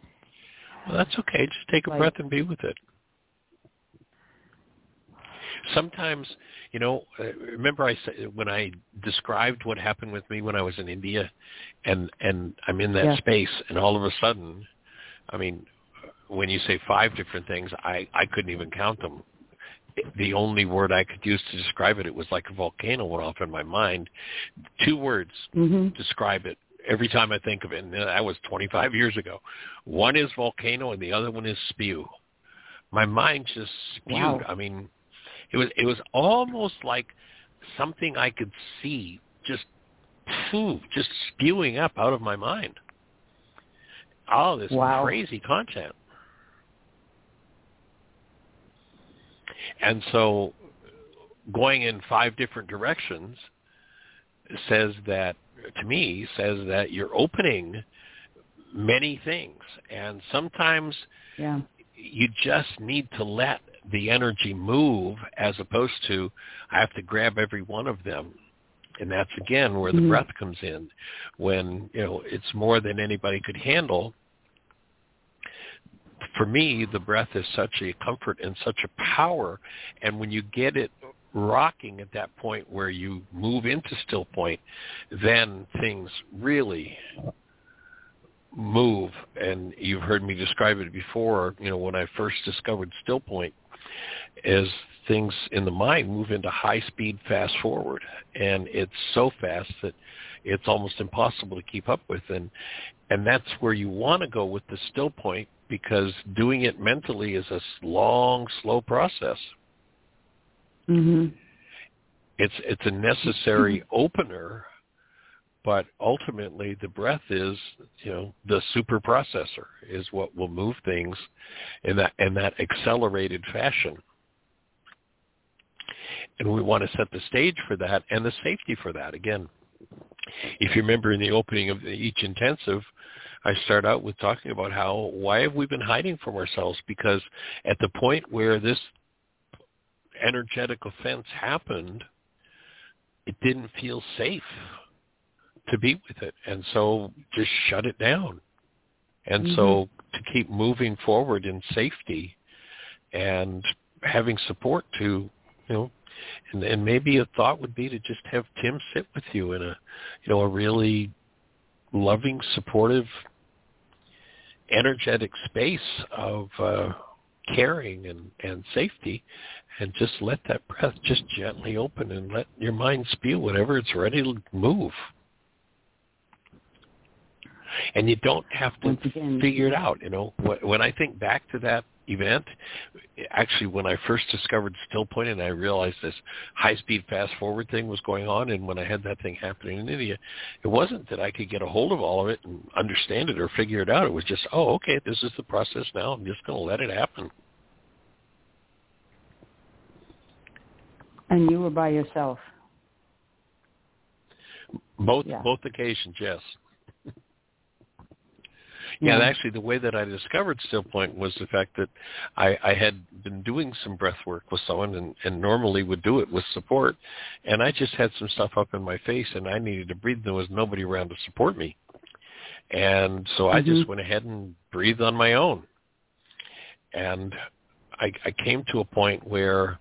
Well, that's okay. Just take a like, breath and be with it. sometimes, you know, remember I said when I described what happened with me when I was in India, and and I'm in that yeah. space, and all of a sudden, I mean, when you say five different things, I, I couldn't even count them. The only word I could use to describe it, it was like a volcano went off in my mind. Two words mm-hmm. describe it every time I think of it, and that was twenty-five years ago. One is volcano, and the other one is spew. My mind just spewed. Wow. I mean, it was it was almost like something I could see just, phew, just spewing up out of my mind. All this wow. crazy content. And so going in five different directions says that, to me, says that you're opening many things. And sometimes yeah. you just need to let the energy move as opposed to, I have to grab every one of them. And that's, again, where the mm-hmm. breath comes in. When, you know, it's more than anybody could handle. For me, the breath is such a comfort and such a power. And when you get it rocking at that point where you move into still point, then things really move. And you've heard me describe it before, you know, when I first discovered still point, is things in the mind move into high speed fast forward. And it's so fast that it's almost impossible to keep up with. And, and that's where you want to go with the still point, because doing it mentally is a long, slow process. Mm-hmm. It's it's a necessary opener, but ultimately the breath is, you know, the super processor, is what will move things in that in that accelerated fashion. And we want to set the stage for that and the safety for that. Again, if you remember in the opening of each intensive, I start out with talking about how, why have we been hiding from ourselves? Because at the point where this energetic offense happened, it didn't feel safe to be with it. And so just shut it down. And mm-hmm. so to keep moving forward in safety and having support to, you know, and, and maybe a thought would be to just have Tim sit with you in a, you know, a really loving, supportive, energetic space of uh, caring and, and safety, and just let that breath just gently open and let your mind spew whenever it's ready to move. And you don't have to again, figure it out. You know, when I think back to that event, actually when I first discovered still point and I realized this high-speed fast-forward thing was going on, and when I had that thing happening in India, it wasn't that I could get a hold of all of it and understand it or figure it out. It was just, oh, okay, this is the process now. I'm just going to let it happen. And you were by yourself? Both yeah. both occasions, yes. Yeah, yeah, actually, the way that I discovered still point was the fact that I, I had been doing some breath work with someone and, and normally would do it with support, and I just had some stuff up in my face, and I needed to breathe. There was nobody around to support me. And so I mm-hmm. just went ahead and breathed on my own. And I, I came to a point where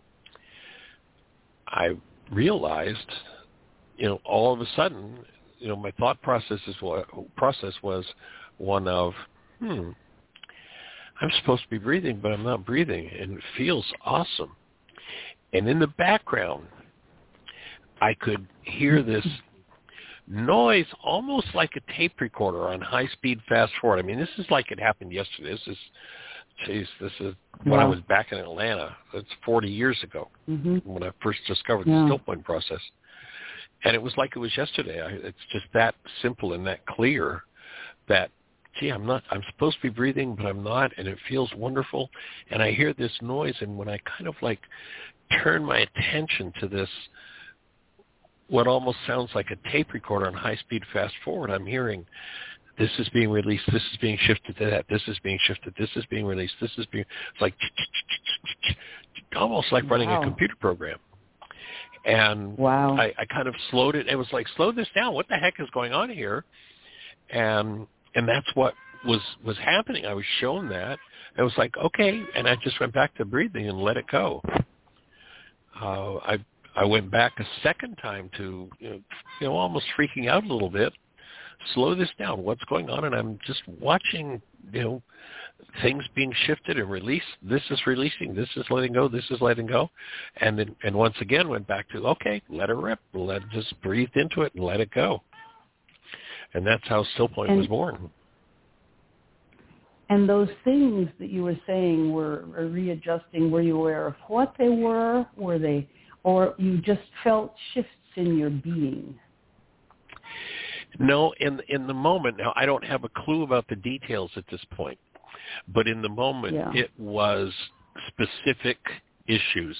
I realized, you know, all of a sudden, you know, my thought process, is, process was one of, hmm, I'm supposed to be breathing, but I'm not breathing, and it feels awesome. And in the background, I could hear this noise almost like a tape recorder on high speed fast forward. I mean, this is like it happened yesterday. This is, geez, this is when yeah. I was back in Atlanta. That's forty years ago mm-hmm. when I first discovered yeah. the still point process. And it was like it was yesterday. I, it's just that simple and that clear that, gee, I'm not, I'm supposed to be breathing, but I'm not, and it feels wonderful. And I hear this noise, and when I kind of like turn my attention to this, what almost sounds like a tape recorder on high speed fast forward, I'm hearing, this is being released, this is being shifted to that, this is being shifted, this is being released, this is being, it's like, almost like running wow. a computer program. And wow. I, I kind of slowed it. It was like, slow this down. What the heck is going on here? And and that's what was, was happening. I was shown that. It was like, okay. And I just went back to breathing and let it go. uh, I I went back a second time to, you know, you know, almost freaking out a little bit. Slow this down. What's going on? And I'm just watching, you know, things being shifted and released. This is releasing. This is letting go. This is letting go. And then, and once again went back to, okay, let it rip. Let just breathe into it and let it go. And that's how Still Point and, was born. And those things that you were saying were, were readjusting. Were you aware of what they were? Were they, or you just felt shifts in your being? No, in in the moment, now I don't have a clue about the details at this point, but in the moment yeah. it was specific issues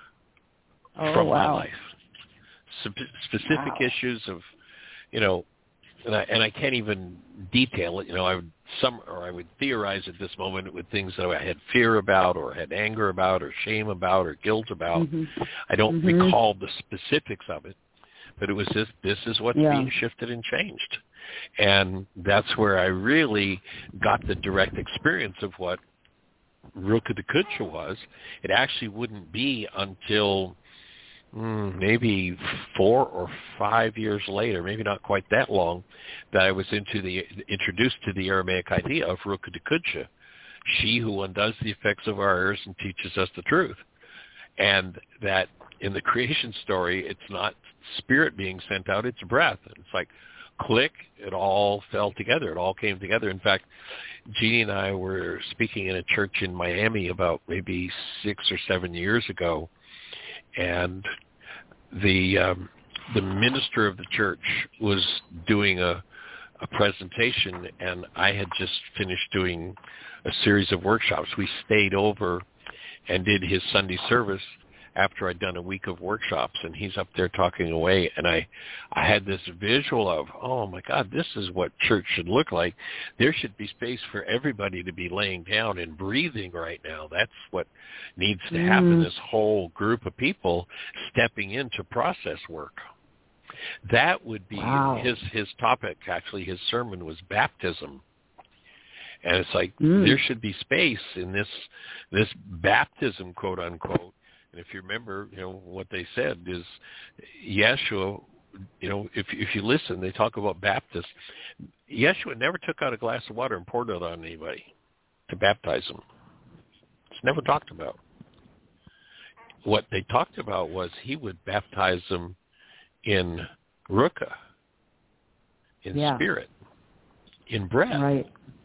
oh, from wow. my life, Spe- specific wow. issues of, you know, and I and I can't even detail it. You know, I would some or I would theorize at this moment with things that I had fear about, or had anger about, or shame about, or guilt about. Mm-hmm. I don't mm-hmm. recall the specifics of it. But it was just, this is what's yeah. being shifted and changed. And that's where I really got the direct experience of what Ruka the Kudsha was. It actually wouldn't be until mm, maybe four or five years later, maybe not quite that long, that I was into the introduced to the Aramaic idea of Ruka the Kudsha, she who undoes the effects of our errors and teaches us the truth. And that in the creation story, it's not spirit being sent out, it's breath. It's like, click, it all fell together. It all came together. In fact, Jeannie and I were speaking in a church in Miami about maybe six or seven years ago, and the um, the minister of the church was doing a, a presentation, and I had just finished doing a series of workshops. We stayed over and did his Sunday service after I'd done a week of workshops, and he's up there talking away, and I, I had this visual of, oh my God, this is what church should look like. There should be space for everybody to be laying down and breathing right now. That's what needs to happen, mm. this whole group of people stepping into process work. That would be wow. his, his topic, actually, his sermon was baptism. And it's like, mm. there should be space in this this baptism, quote unquote. And if you remember, you know, what they said is Yeshua, you know, if if you listen, they talk about Baptists. Yeshua never took out a glass of water and poured it on anybody to baptize them. It's never talked about. What they talked about was he would baptize them in Ruka, in yeah. spirit, in breath. Right.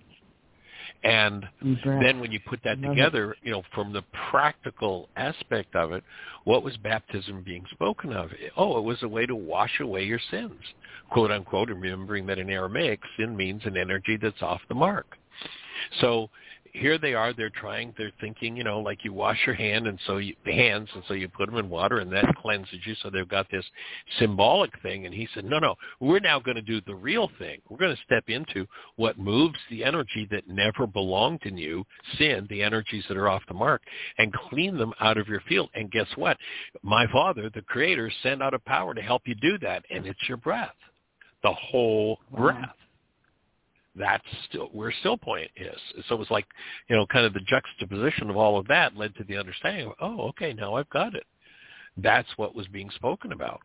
And then when you put that together, you know, from the practical aspect of it, what was baptism being spoken of? Oh, it was a way to wash away your sins, quote unquote, remembering that in Aramaic, sin means an energy that's off the mark. So here they are, they're trying, they're thinking, you know, like you wash your hand and so you, hands, and so you put them in water and that cleanses you. So they've got this symbolic thing. And he said, no, no, we're now going to do the real thing. We're going to step into what moves the energy that never belonged in you, sin, the energies that are off the mark, and clean them out of your field. And guess what? My Father, the Creator, sent out a power to help you do that. And it's your breath, the whole breath. Wow. That's still where Still Point is. So it was like, you know, kind of the juxtaposition of all of that led to the understanding of, oh, okay, now I've got it. That's what was being spoken about.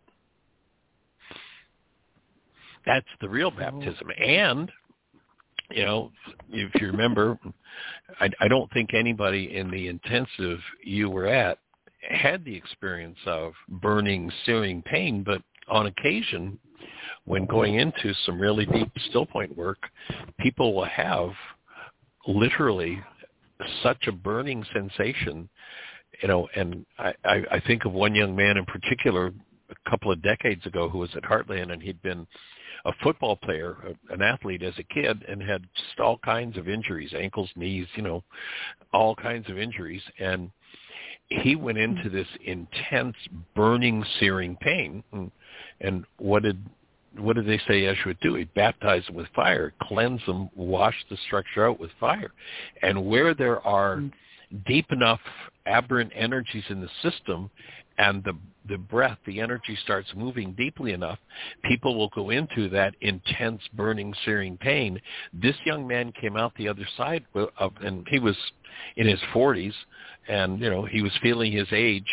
That's the real baptism. And, you know, if you remember, I, I don't think anybody in the intensive you were at had the experience of burning, searing pain, but on occasion, when going into some really deep Still Point work, people will have literally such a burning sensation, you know, and I, I, I think of one young man in particular a couple of decades ago who was at Heartland, and he'd been a football player, an athlete as a kid, and had just all kinds of injuries, ankles, knees, you know, all kinds of injuries. And he went into this intense, burning, searing pain. And, and what did what did they say Yeshua would do? He'd baptize them with fire, cleanse them, wash the structure out with fire. And where there are deep enough aberrant energies in the system and the the breath, the energy starts moving deeply enough, people will go into that intense, burning, searing pain. This young man came out the other side, of, and he was in his forties, and, you know, he was feeling his age. He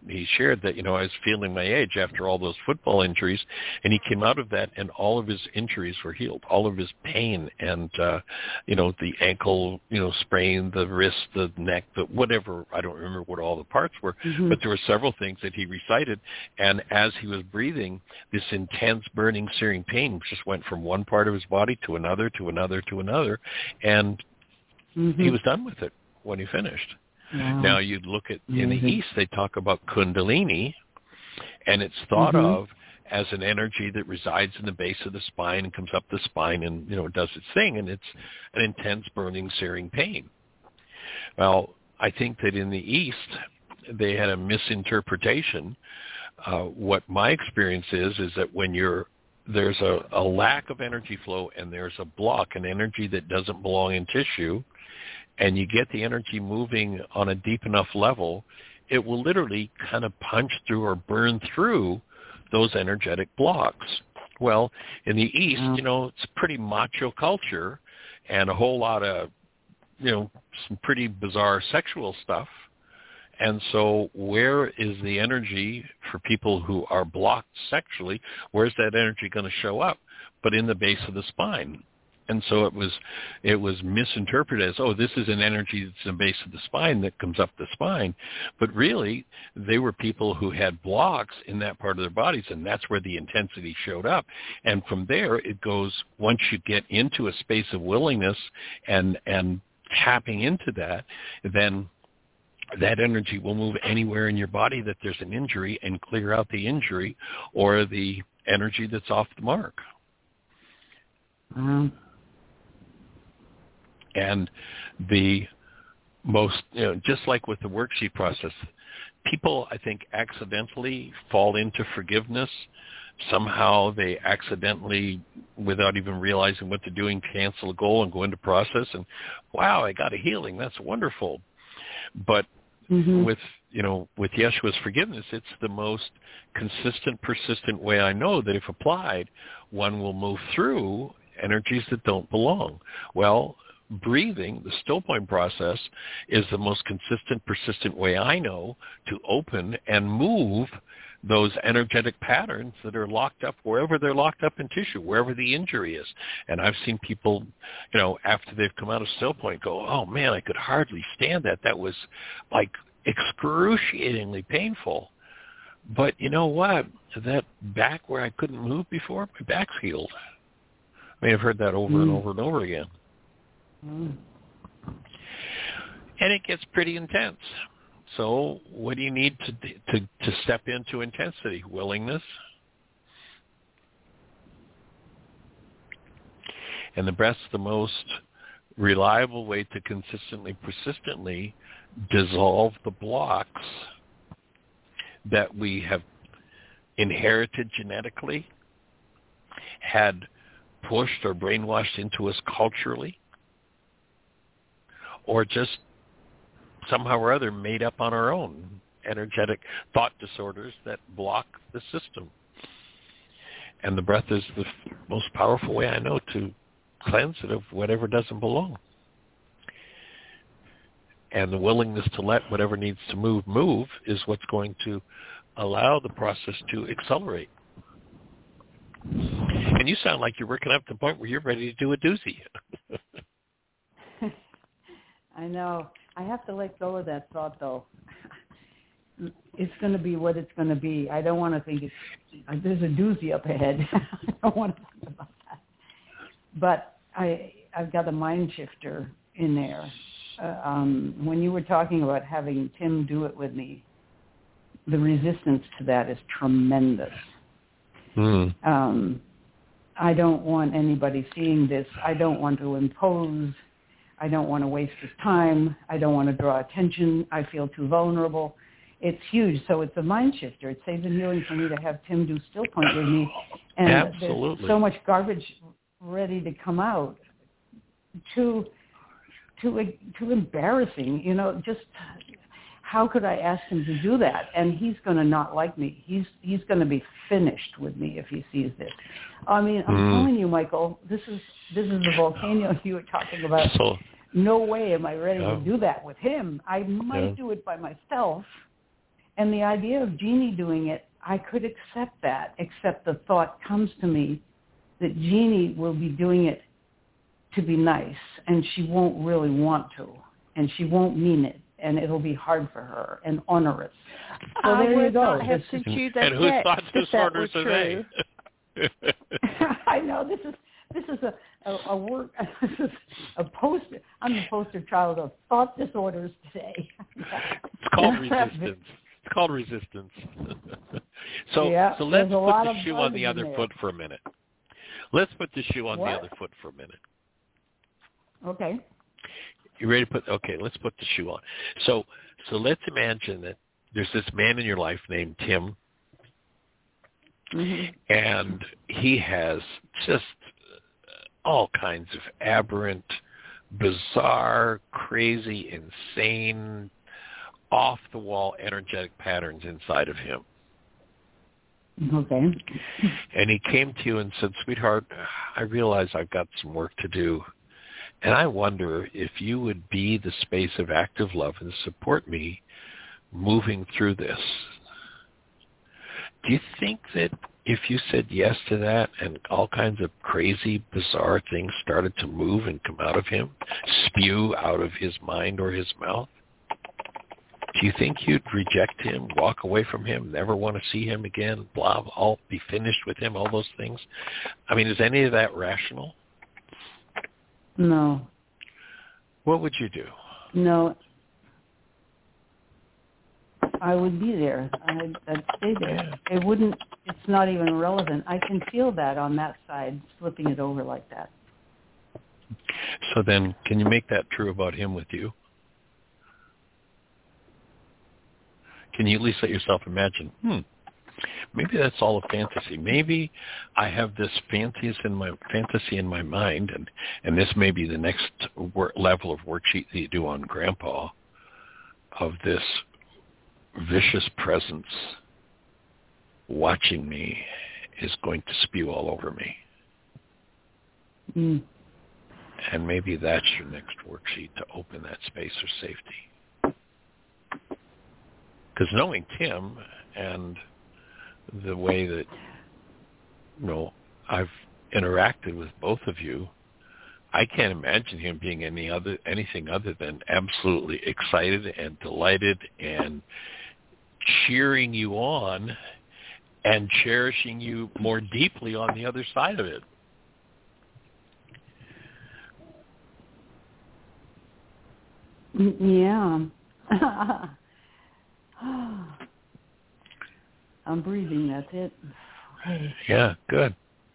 he shared that, you know, I was feeling my age after all those football injuries, and he came out of that, and all of his injuries were healed, all of his pain, and, uh, you know, the ankle, you know, sprain, the wrist, the neck, the whatever, I don't remember what all the parts were, mm-hmm. but there were several things that he recited, and as he was breathing, this intense burning, searing pain just went from one part of his body to another, to another, to another, and mm-hmm. he was done with it when he finished. Wow. Now you'd look at, in mm-hmm. the East, they talk about Kundalini, and it's thought mm-hmm. of as an energy that resides in the base of the spine and comes up the spine and, you know, does its thing, and it's an intense burning, searing pain. Well, I think that in the East, they had a misinterpretation. Uh, what my experience is, is that when you're, there's a, a lack of energy flow and there's a block, an energy that doesn't belong in tissue, and you get the energy moving on a deep enough level, it will literally kind of punch through or burn through those energetic blocks. Well, in the East, you know, it's a pretty macho culture and a whole lot of, you know, some pretty bizarre sexual stuff. And so where is the energy for people who are blocked sexually? Where's that energy going to show up? But in the base of the spine. And so it was it was misinterpreted as, oh, this is an energy that's in the base of the spine that comes up the spine. But really, they were people who had blocks in that part of their bodies, and that's where the intensity showed up. And from there, it goes, once you get into a space of willingness and and tapping into that, then that energy will move anywhere in your body that there's an injury and clear out the injury or the energy that's off the mark. Um. And the most, you know, just like with the worksheet process, people, I think, accidentally fall into forgiveness. Somehow they accidentally, without even realizing what they're doing, cancel a goal and go into process. And, wow, I got a healing. That's wonderful. But mm-hmm. with, you know, with Yeshua's forgiveness, it's the most consistent, persistent way I know that if applied, one will move through energies that don't belong. Well, breathing, the still point process, is the most consistent, persistent way I know to open and move those energetic patterns that are locked up wherever they're locked up in tissue, wherever the injury is. And I've seen people, you know, after they've come out of still point go, oh, man, I could hardly stand that. That was like excruciatingly painful. But you know what? That back where I couldn't move before, my back's healed. I mean, I've heard that over mm. and over and over again. Mm. And it gets pretty intense. So what do you need to, to to step into intensity? Willingness. And the breath's the most reliable way to consistently, persistently dissolve the blocks that we have inherited genetically, had pushed or brainwashed into us culturally, or just somehow or other made up on our own, energetic thought disorders that block the system. And the breath is the most powerful way I know to cleanse it of whatever doesn't belong. And the willingness to let whatever needs to move, move is what's going to allow the process to accelerate. And you sound like you're working up to the point where you're ready to do a doozy. I know. I have to let go of that thought, though. It's going to be what it's going to be. I don't want to think it's, there's a doozy up ahead. I don't want to think about that. But I, I've got a mind shifter in there. Uh, um, when you were talking about having Tim do it with me, the resistance to that is tremendous. Mm. Um, I don't want anybody seeing this. I don't want to impose. I don't want to waste his time. I don't want to draw attention. I feel too vulnerable. It's huge. So it's a mind shifter. It's safe and healing for me to have Tim do still point with me. And Absolutely. There's so much garbage ready to come out. Too, too, too embarrassing. You know, just how could I ask him to do that? And he's going to not like me. He's he's going to be finished with me if he sees this. I mean, I'm mm. telling you, Michael, this is this is the volcano you were talking about. So, no way am I ready yeah. to do that with him. I might yeah. do it by myself, And the idea of Jeannie doing it, I could accept that, except the thought comes to me that Jeannie will be doing it to be nice, and she won't really want to, and she won't mean it, and it'll be hard for her and onerous. So I there would you go. not have This sent is, you that And whose text thoughts if that disorders were are true. they? I know this is this is a a, a work this is a poster. I'm the poster child of thought disorders today. It's called resistance. It's called resistance. so yeah, so let's there's a put lot the of shoe on bugs the in other there. foot for a minute. Let's put the shoe on What? the other foot for a minute. Okay. You ready to put? Okay, let's put the shoe on. So so let's imagine that there's this man in your life named Tim, Mm-hmm. and he has just all kinds of aberrant, bizarre, crazy, insane, off-the-wall energetic patterns inside of him. Okay. And he came to you and said, sweetheart, I realize I've got some work to do, and I wonder if you would be the space of active love and support me moving through this. Do you think that if you said yes to that and all kinds of crazy, bizarre things started to move and come out of him, spew out of his mind or his mouth, do you think you'd reject him, walk away from him, never want to see him again, blah, all be finished with him, all those things? I mean, is any of that rational? No. What would you do? No. I would be there. I'd, I'd stay there. It wouldn't, it's not even relevant. I can feel that on that side, flipping it over like that. So then can you make that true about him with you? Can you at least let yourself imagine, hmm, maybe that's all a fantasy. Maybe I have this fantasy in my fantasy in my mind, and, and this may be the next work, level of worksheet that you do on Grandpa, of this vicious presence watching me is going to spew all over me. Mm. And maybe that's your next worksheet, to open that space for safety. Because knowing Tim and the way that, you know, I've interacted with both of you, I can't imagine him being any other anything other than absolutely excited and delighted and cheering you on and cherishing you more deeply on the other side of it. Yeah. I'm breathing, that's it. Yeah, good.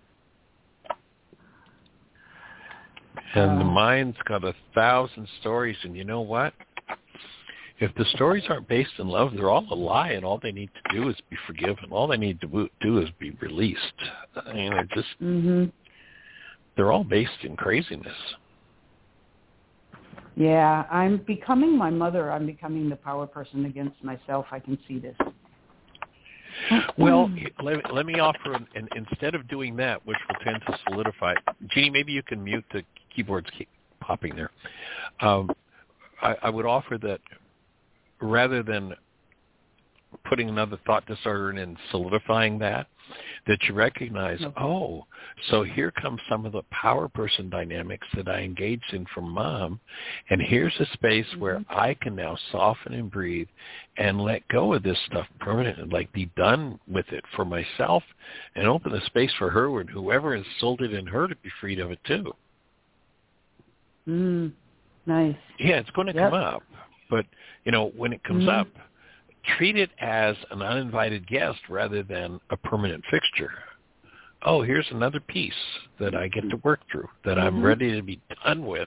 And the Uh, mind's got a thousand stories, and you know what? If the stories aren't based in love, they're all a lie, and all they need to do is be forgiven. All they need to do is be released. I mean, they're just, mm-hmm. they're all based in craziness. Yeah, I'm becoming my mother. I'm becoming the power person against myself. I can see this. Well, let, let me offer, an, an, instead of doing that, which will tend to solidify, Jeannie, maybe you can mute the keyboards keep popping there. Um, I, I would offer that rather than putting another thought disorder in and solidifying that, that you recognize, okay. oh, so here comes some of the power person dynamics that I engaged in from Mom, and here's a space mm-hmm. where I can now soften and breathe and let go of this stuff permanently, like be done with it for myself, and open the space for her and whoever instilled it in her to be freed of it too. Mm, nice. Yeah, it's going to yep. come up, but, you know, when it comes mm-hmm. up, treat it as an uninvited guest rather than a permanent fixture. Oh, here's another piece that I get to work through, that mm-hmm. I'm ready to be done with.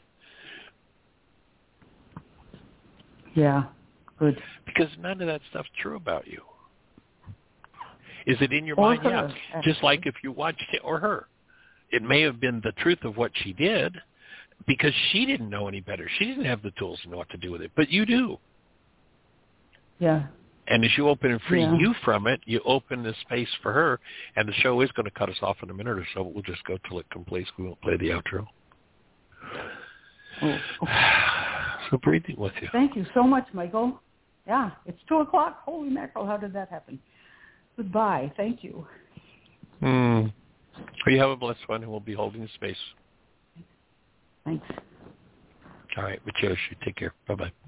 Yeah, good. Because none of that stuff's true about you. Is it in your or mind? Her, yeah. actually. Just like if you watched it, or her. It may have been the truth of what she did because she didn't know any better. She didn't have the tools to know what to do with it, but you do. Yeah. And as you open and free yeah. you from it, you open the space for her. And the show is going to cut us off in a minute or so, but we'll just go till it completes. We won't play the outro. Oh, okay. So breathing with you. Thank you so much, Michael. Yeah, it's two o'clock. Holy mackerel, how did that happen? Goodbye. Thank you. Mm. Well, you have a blessed one, and we'll be holding the space. Thanks. All right. We cherish you. Take care. Bye-bye.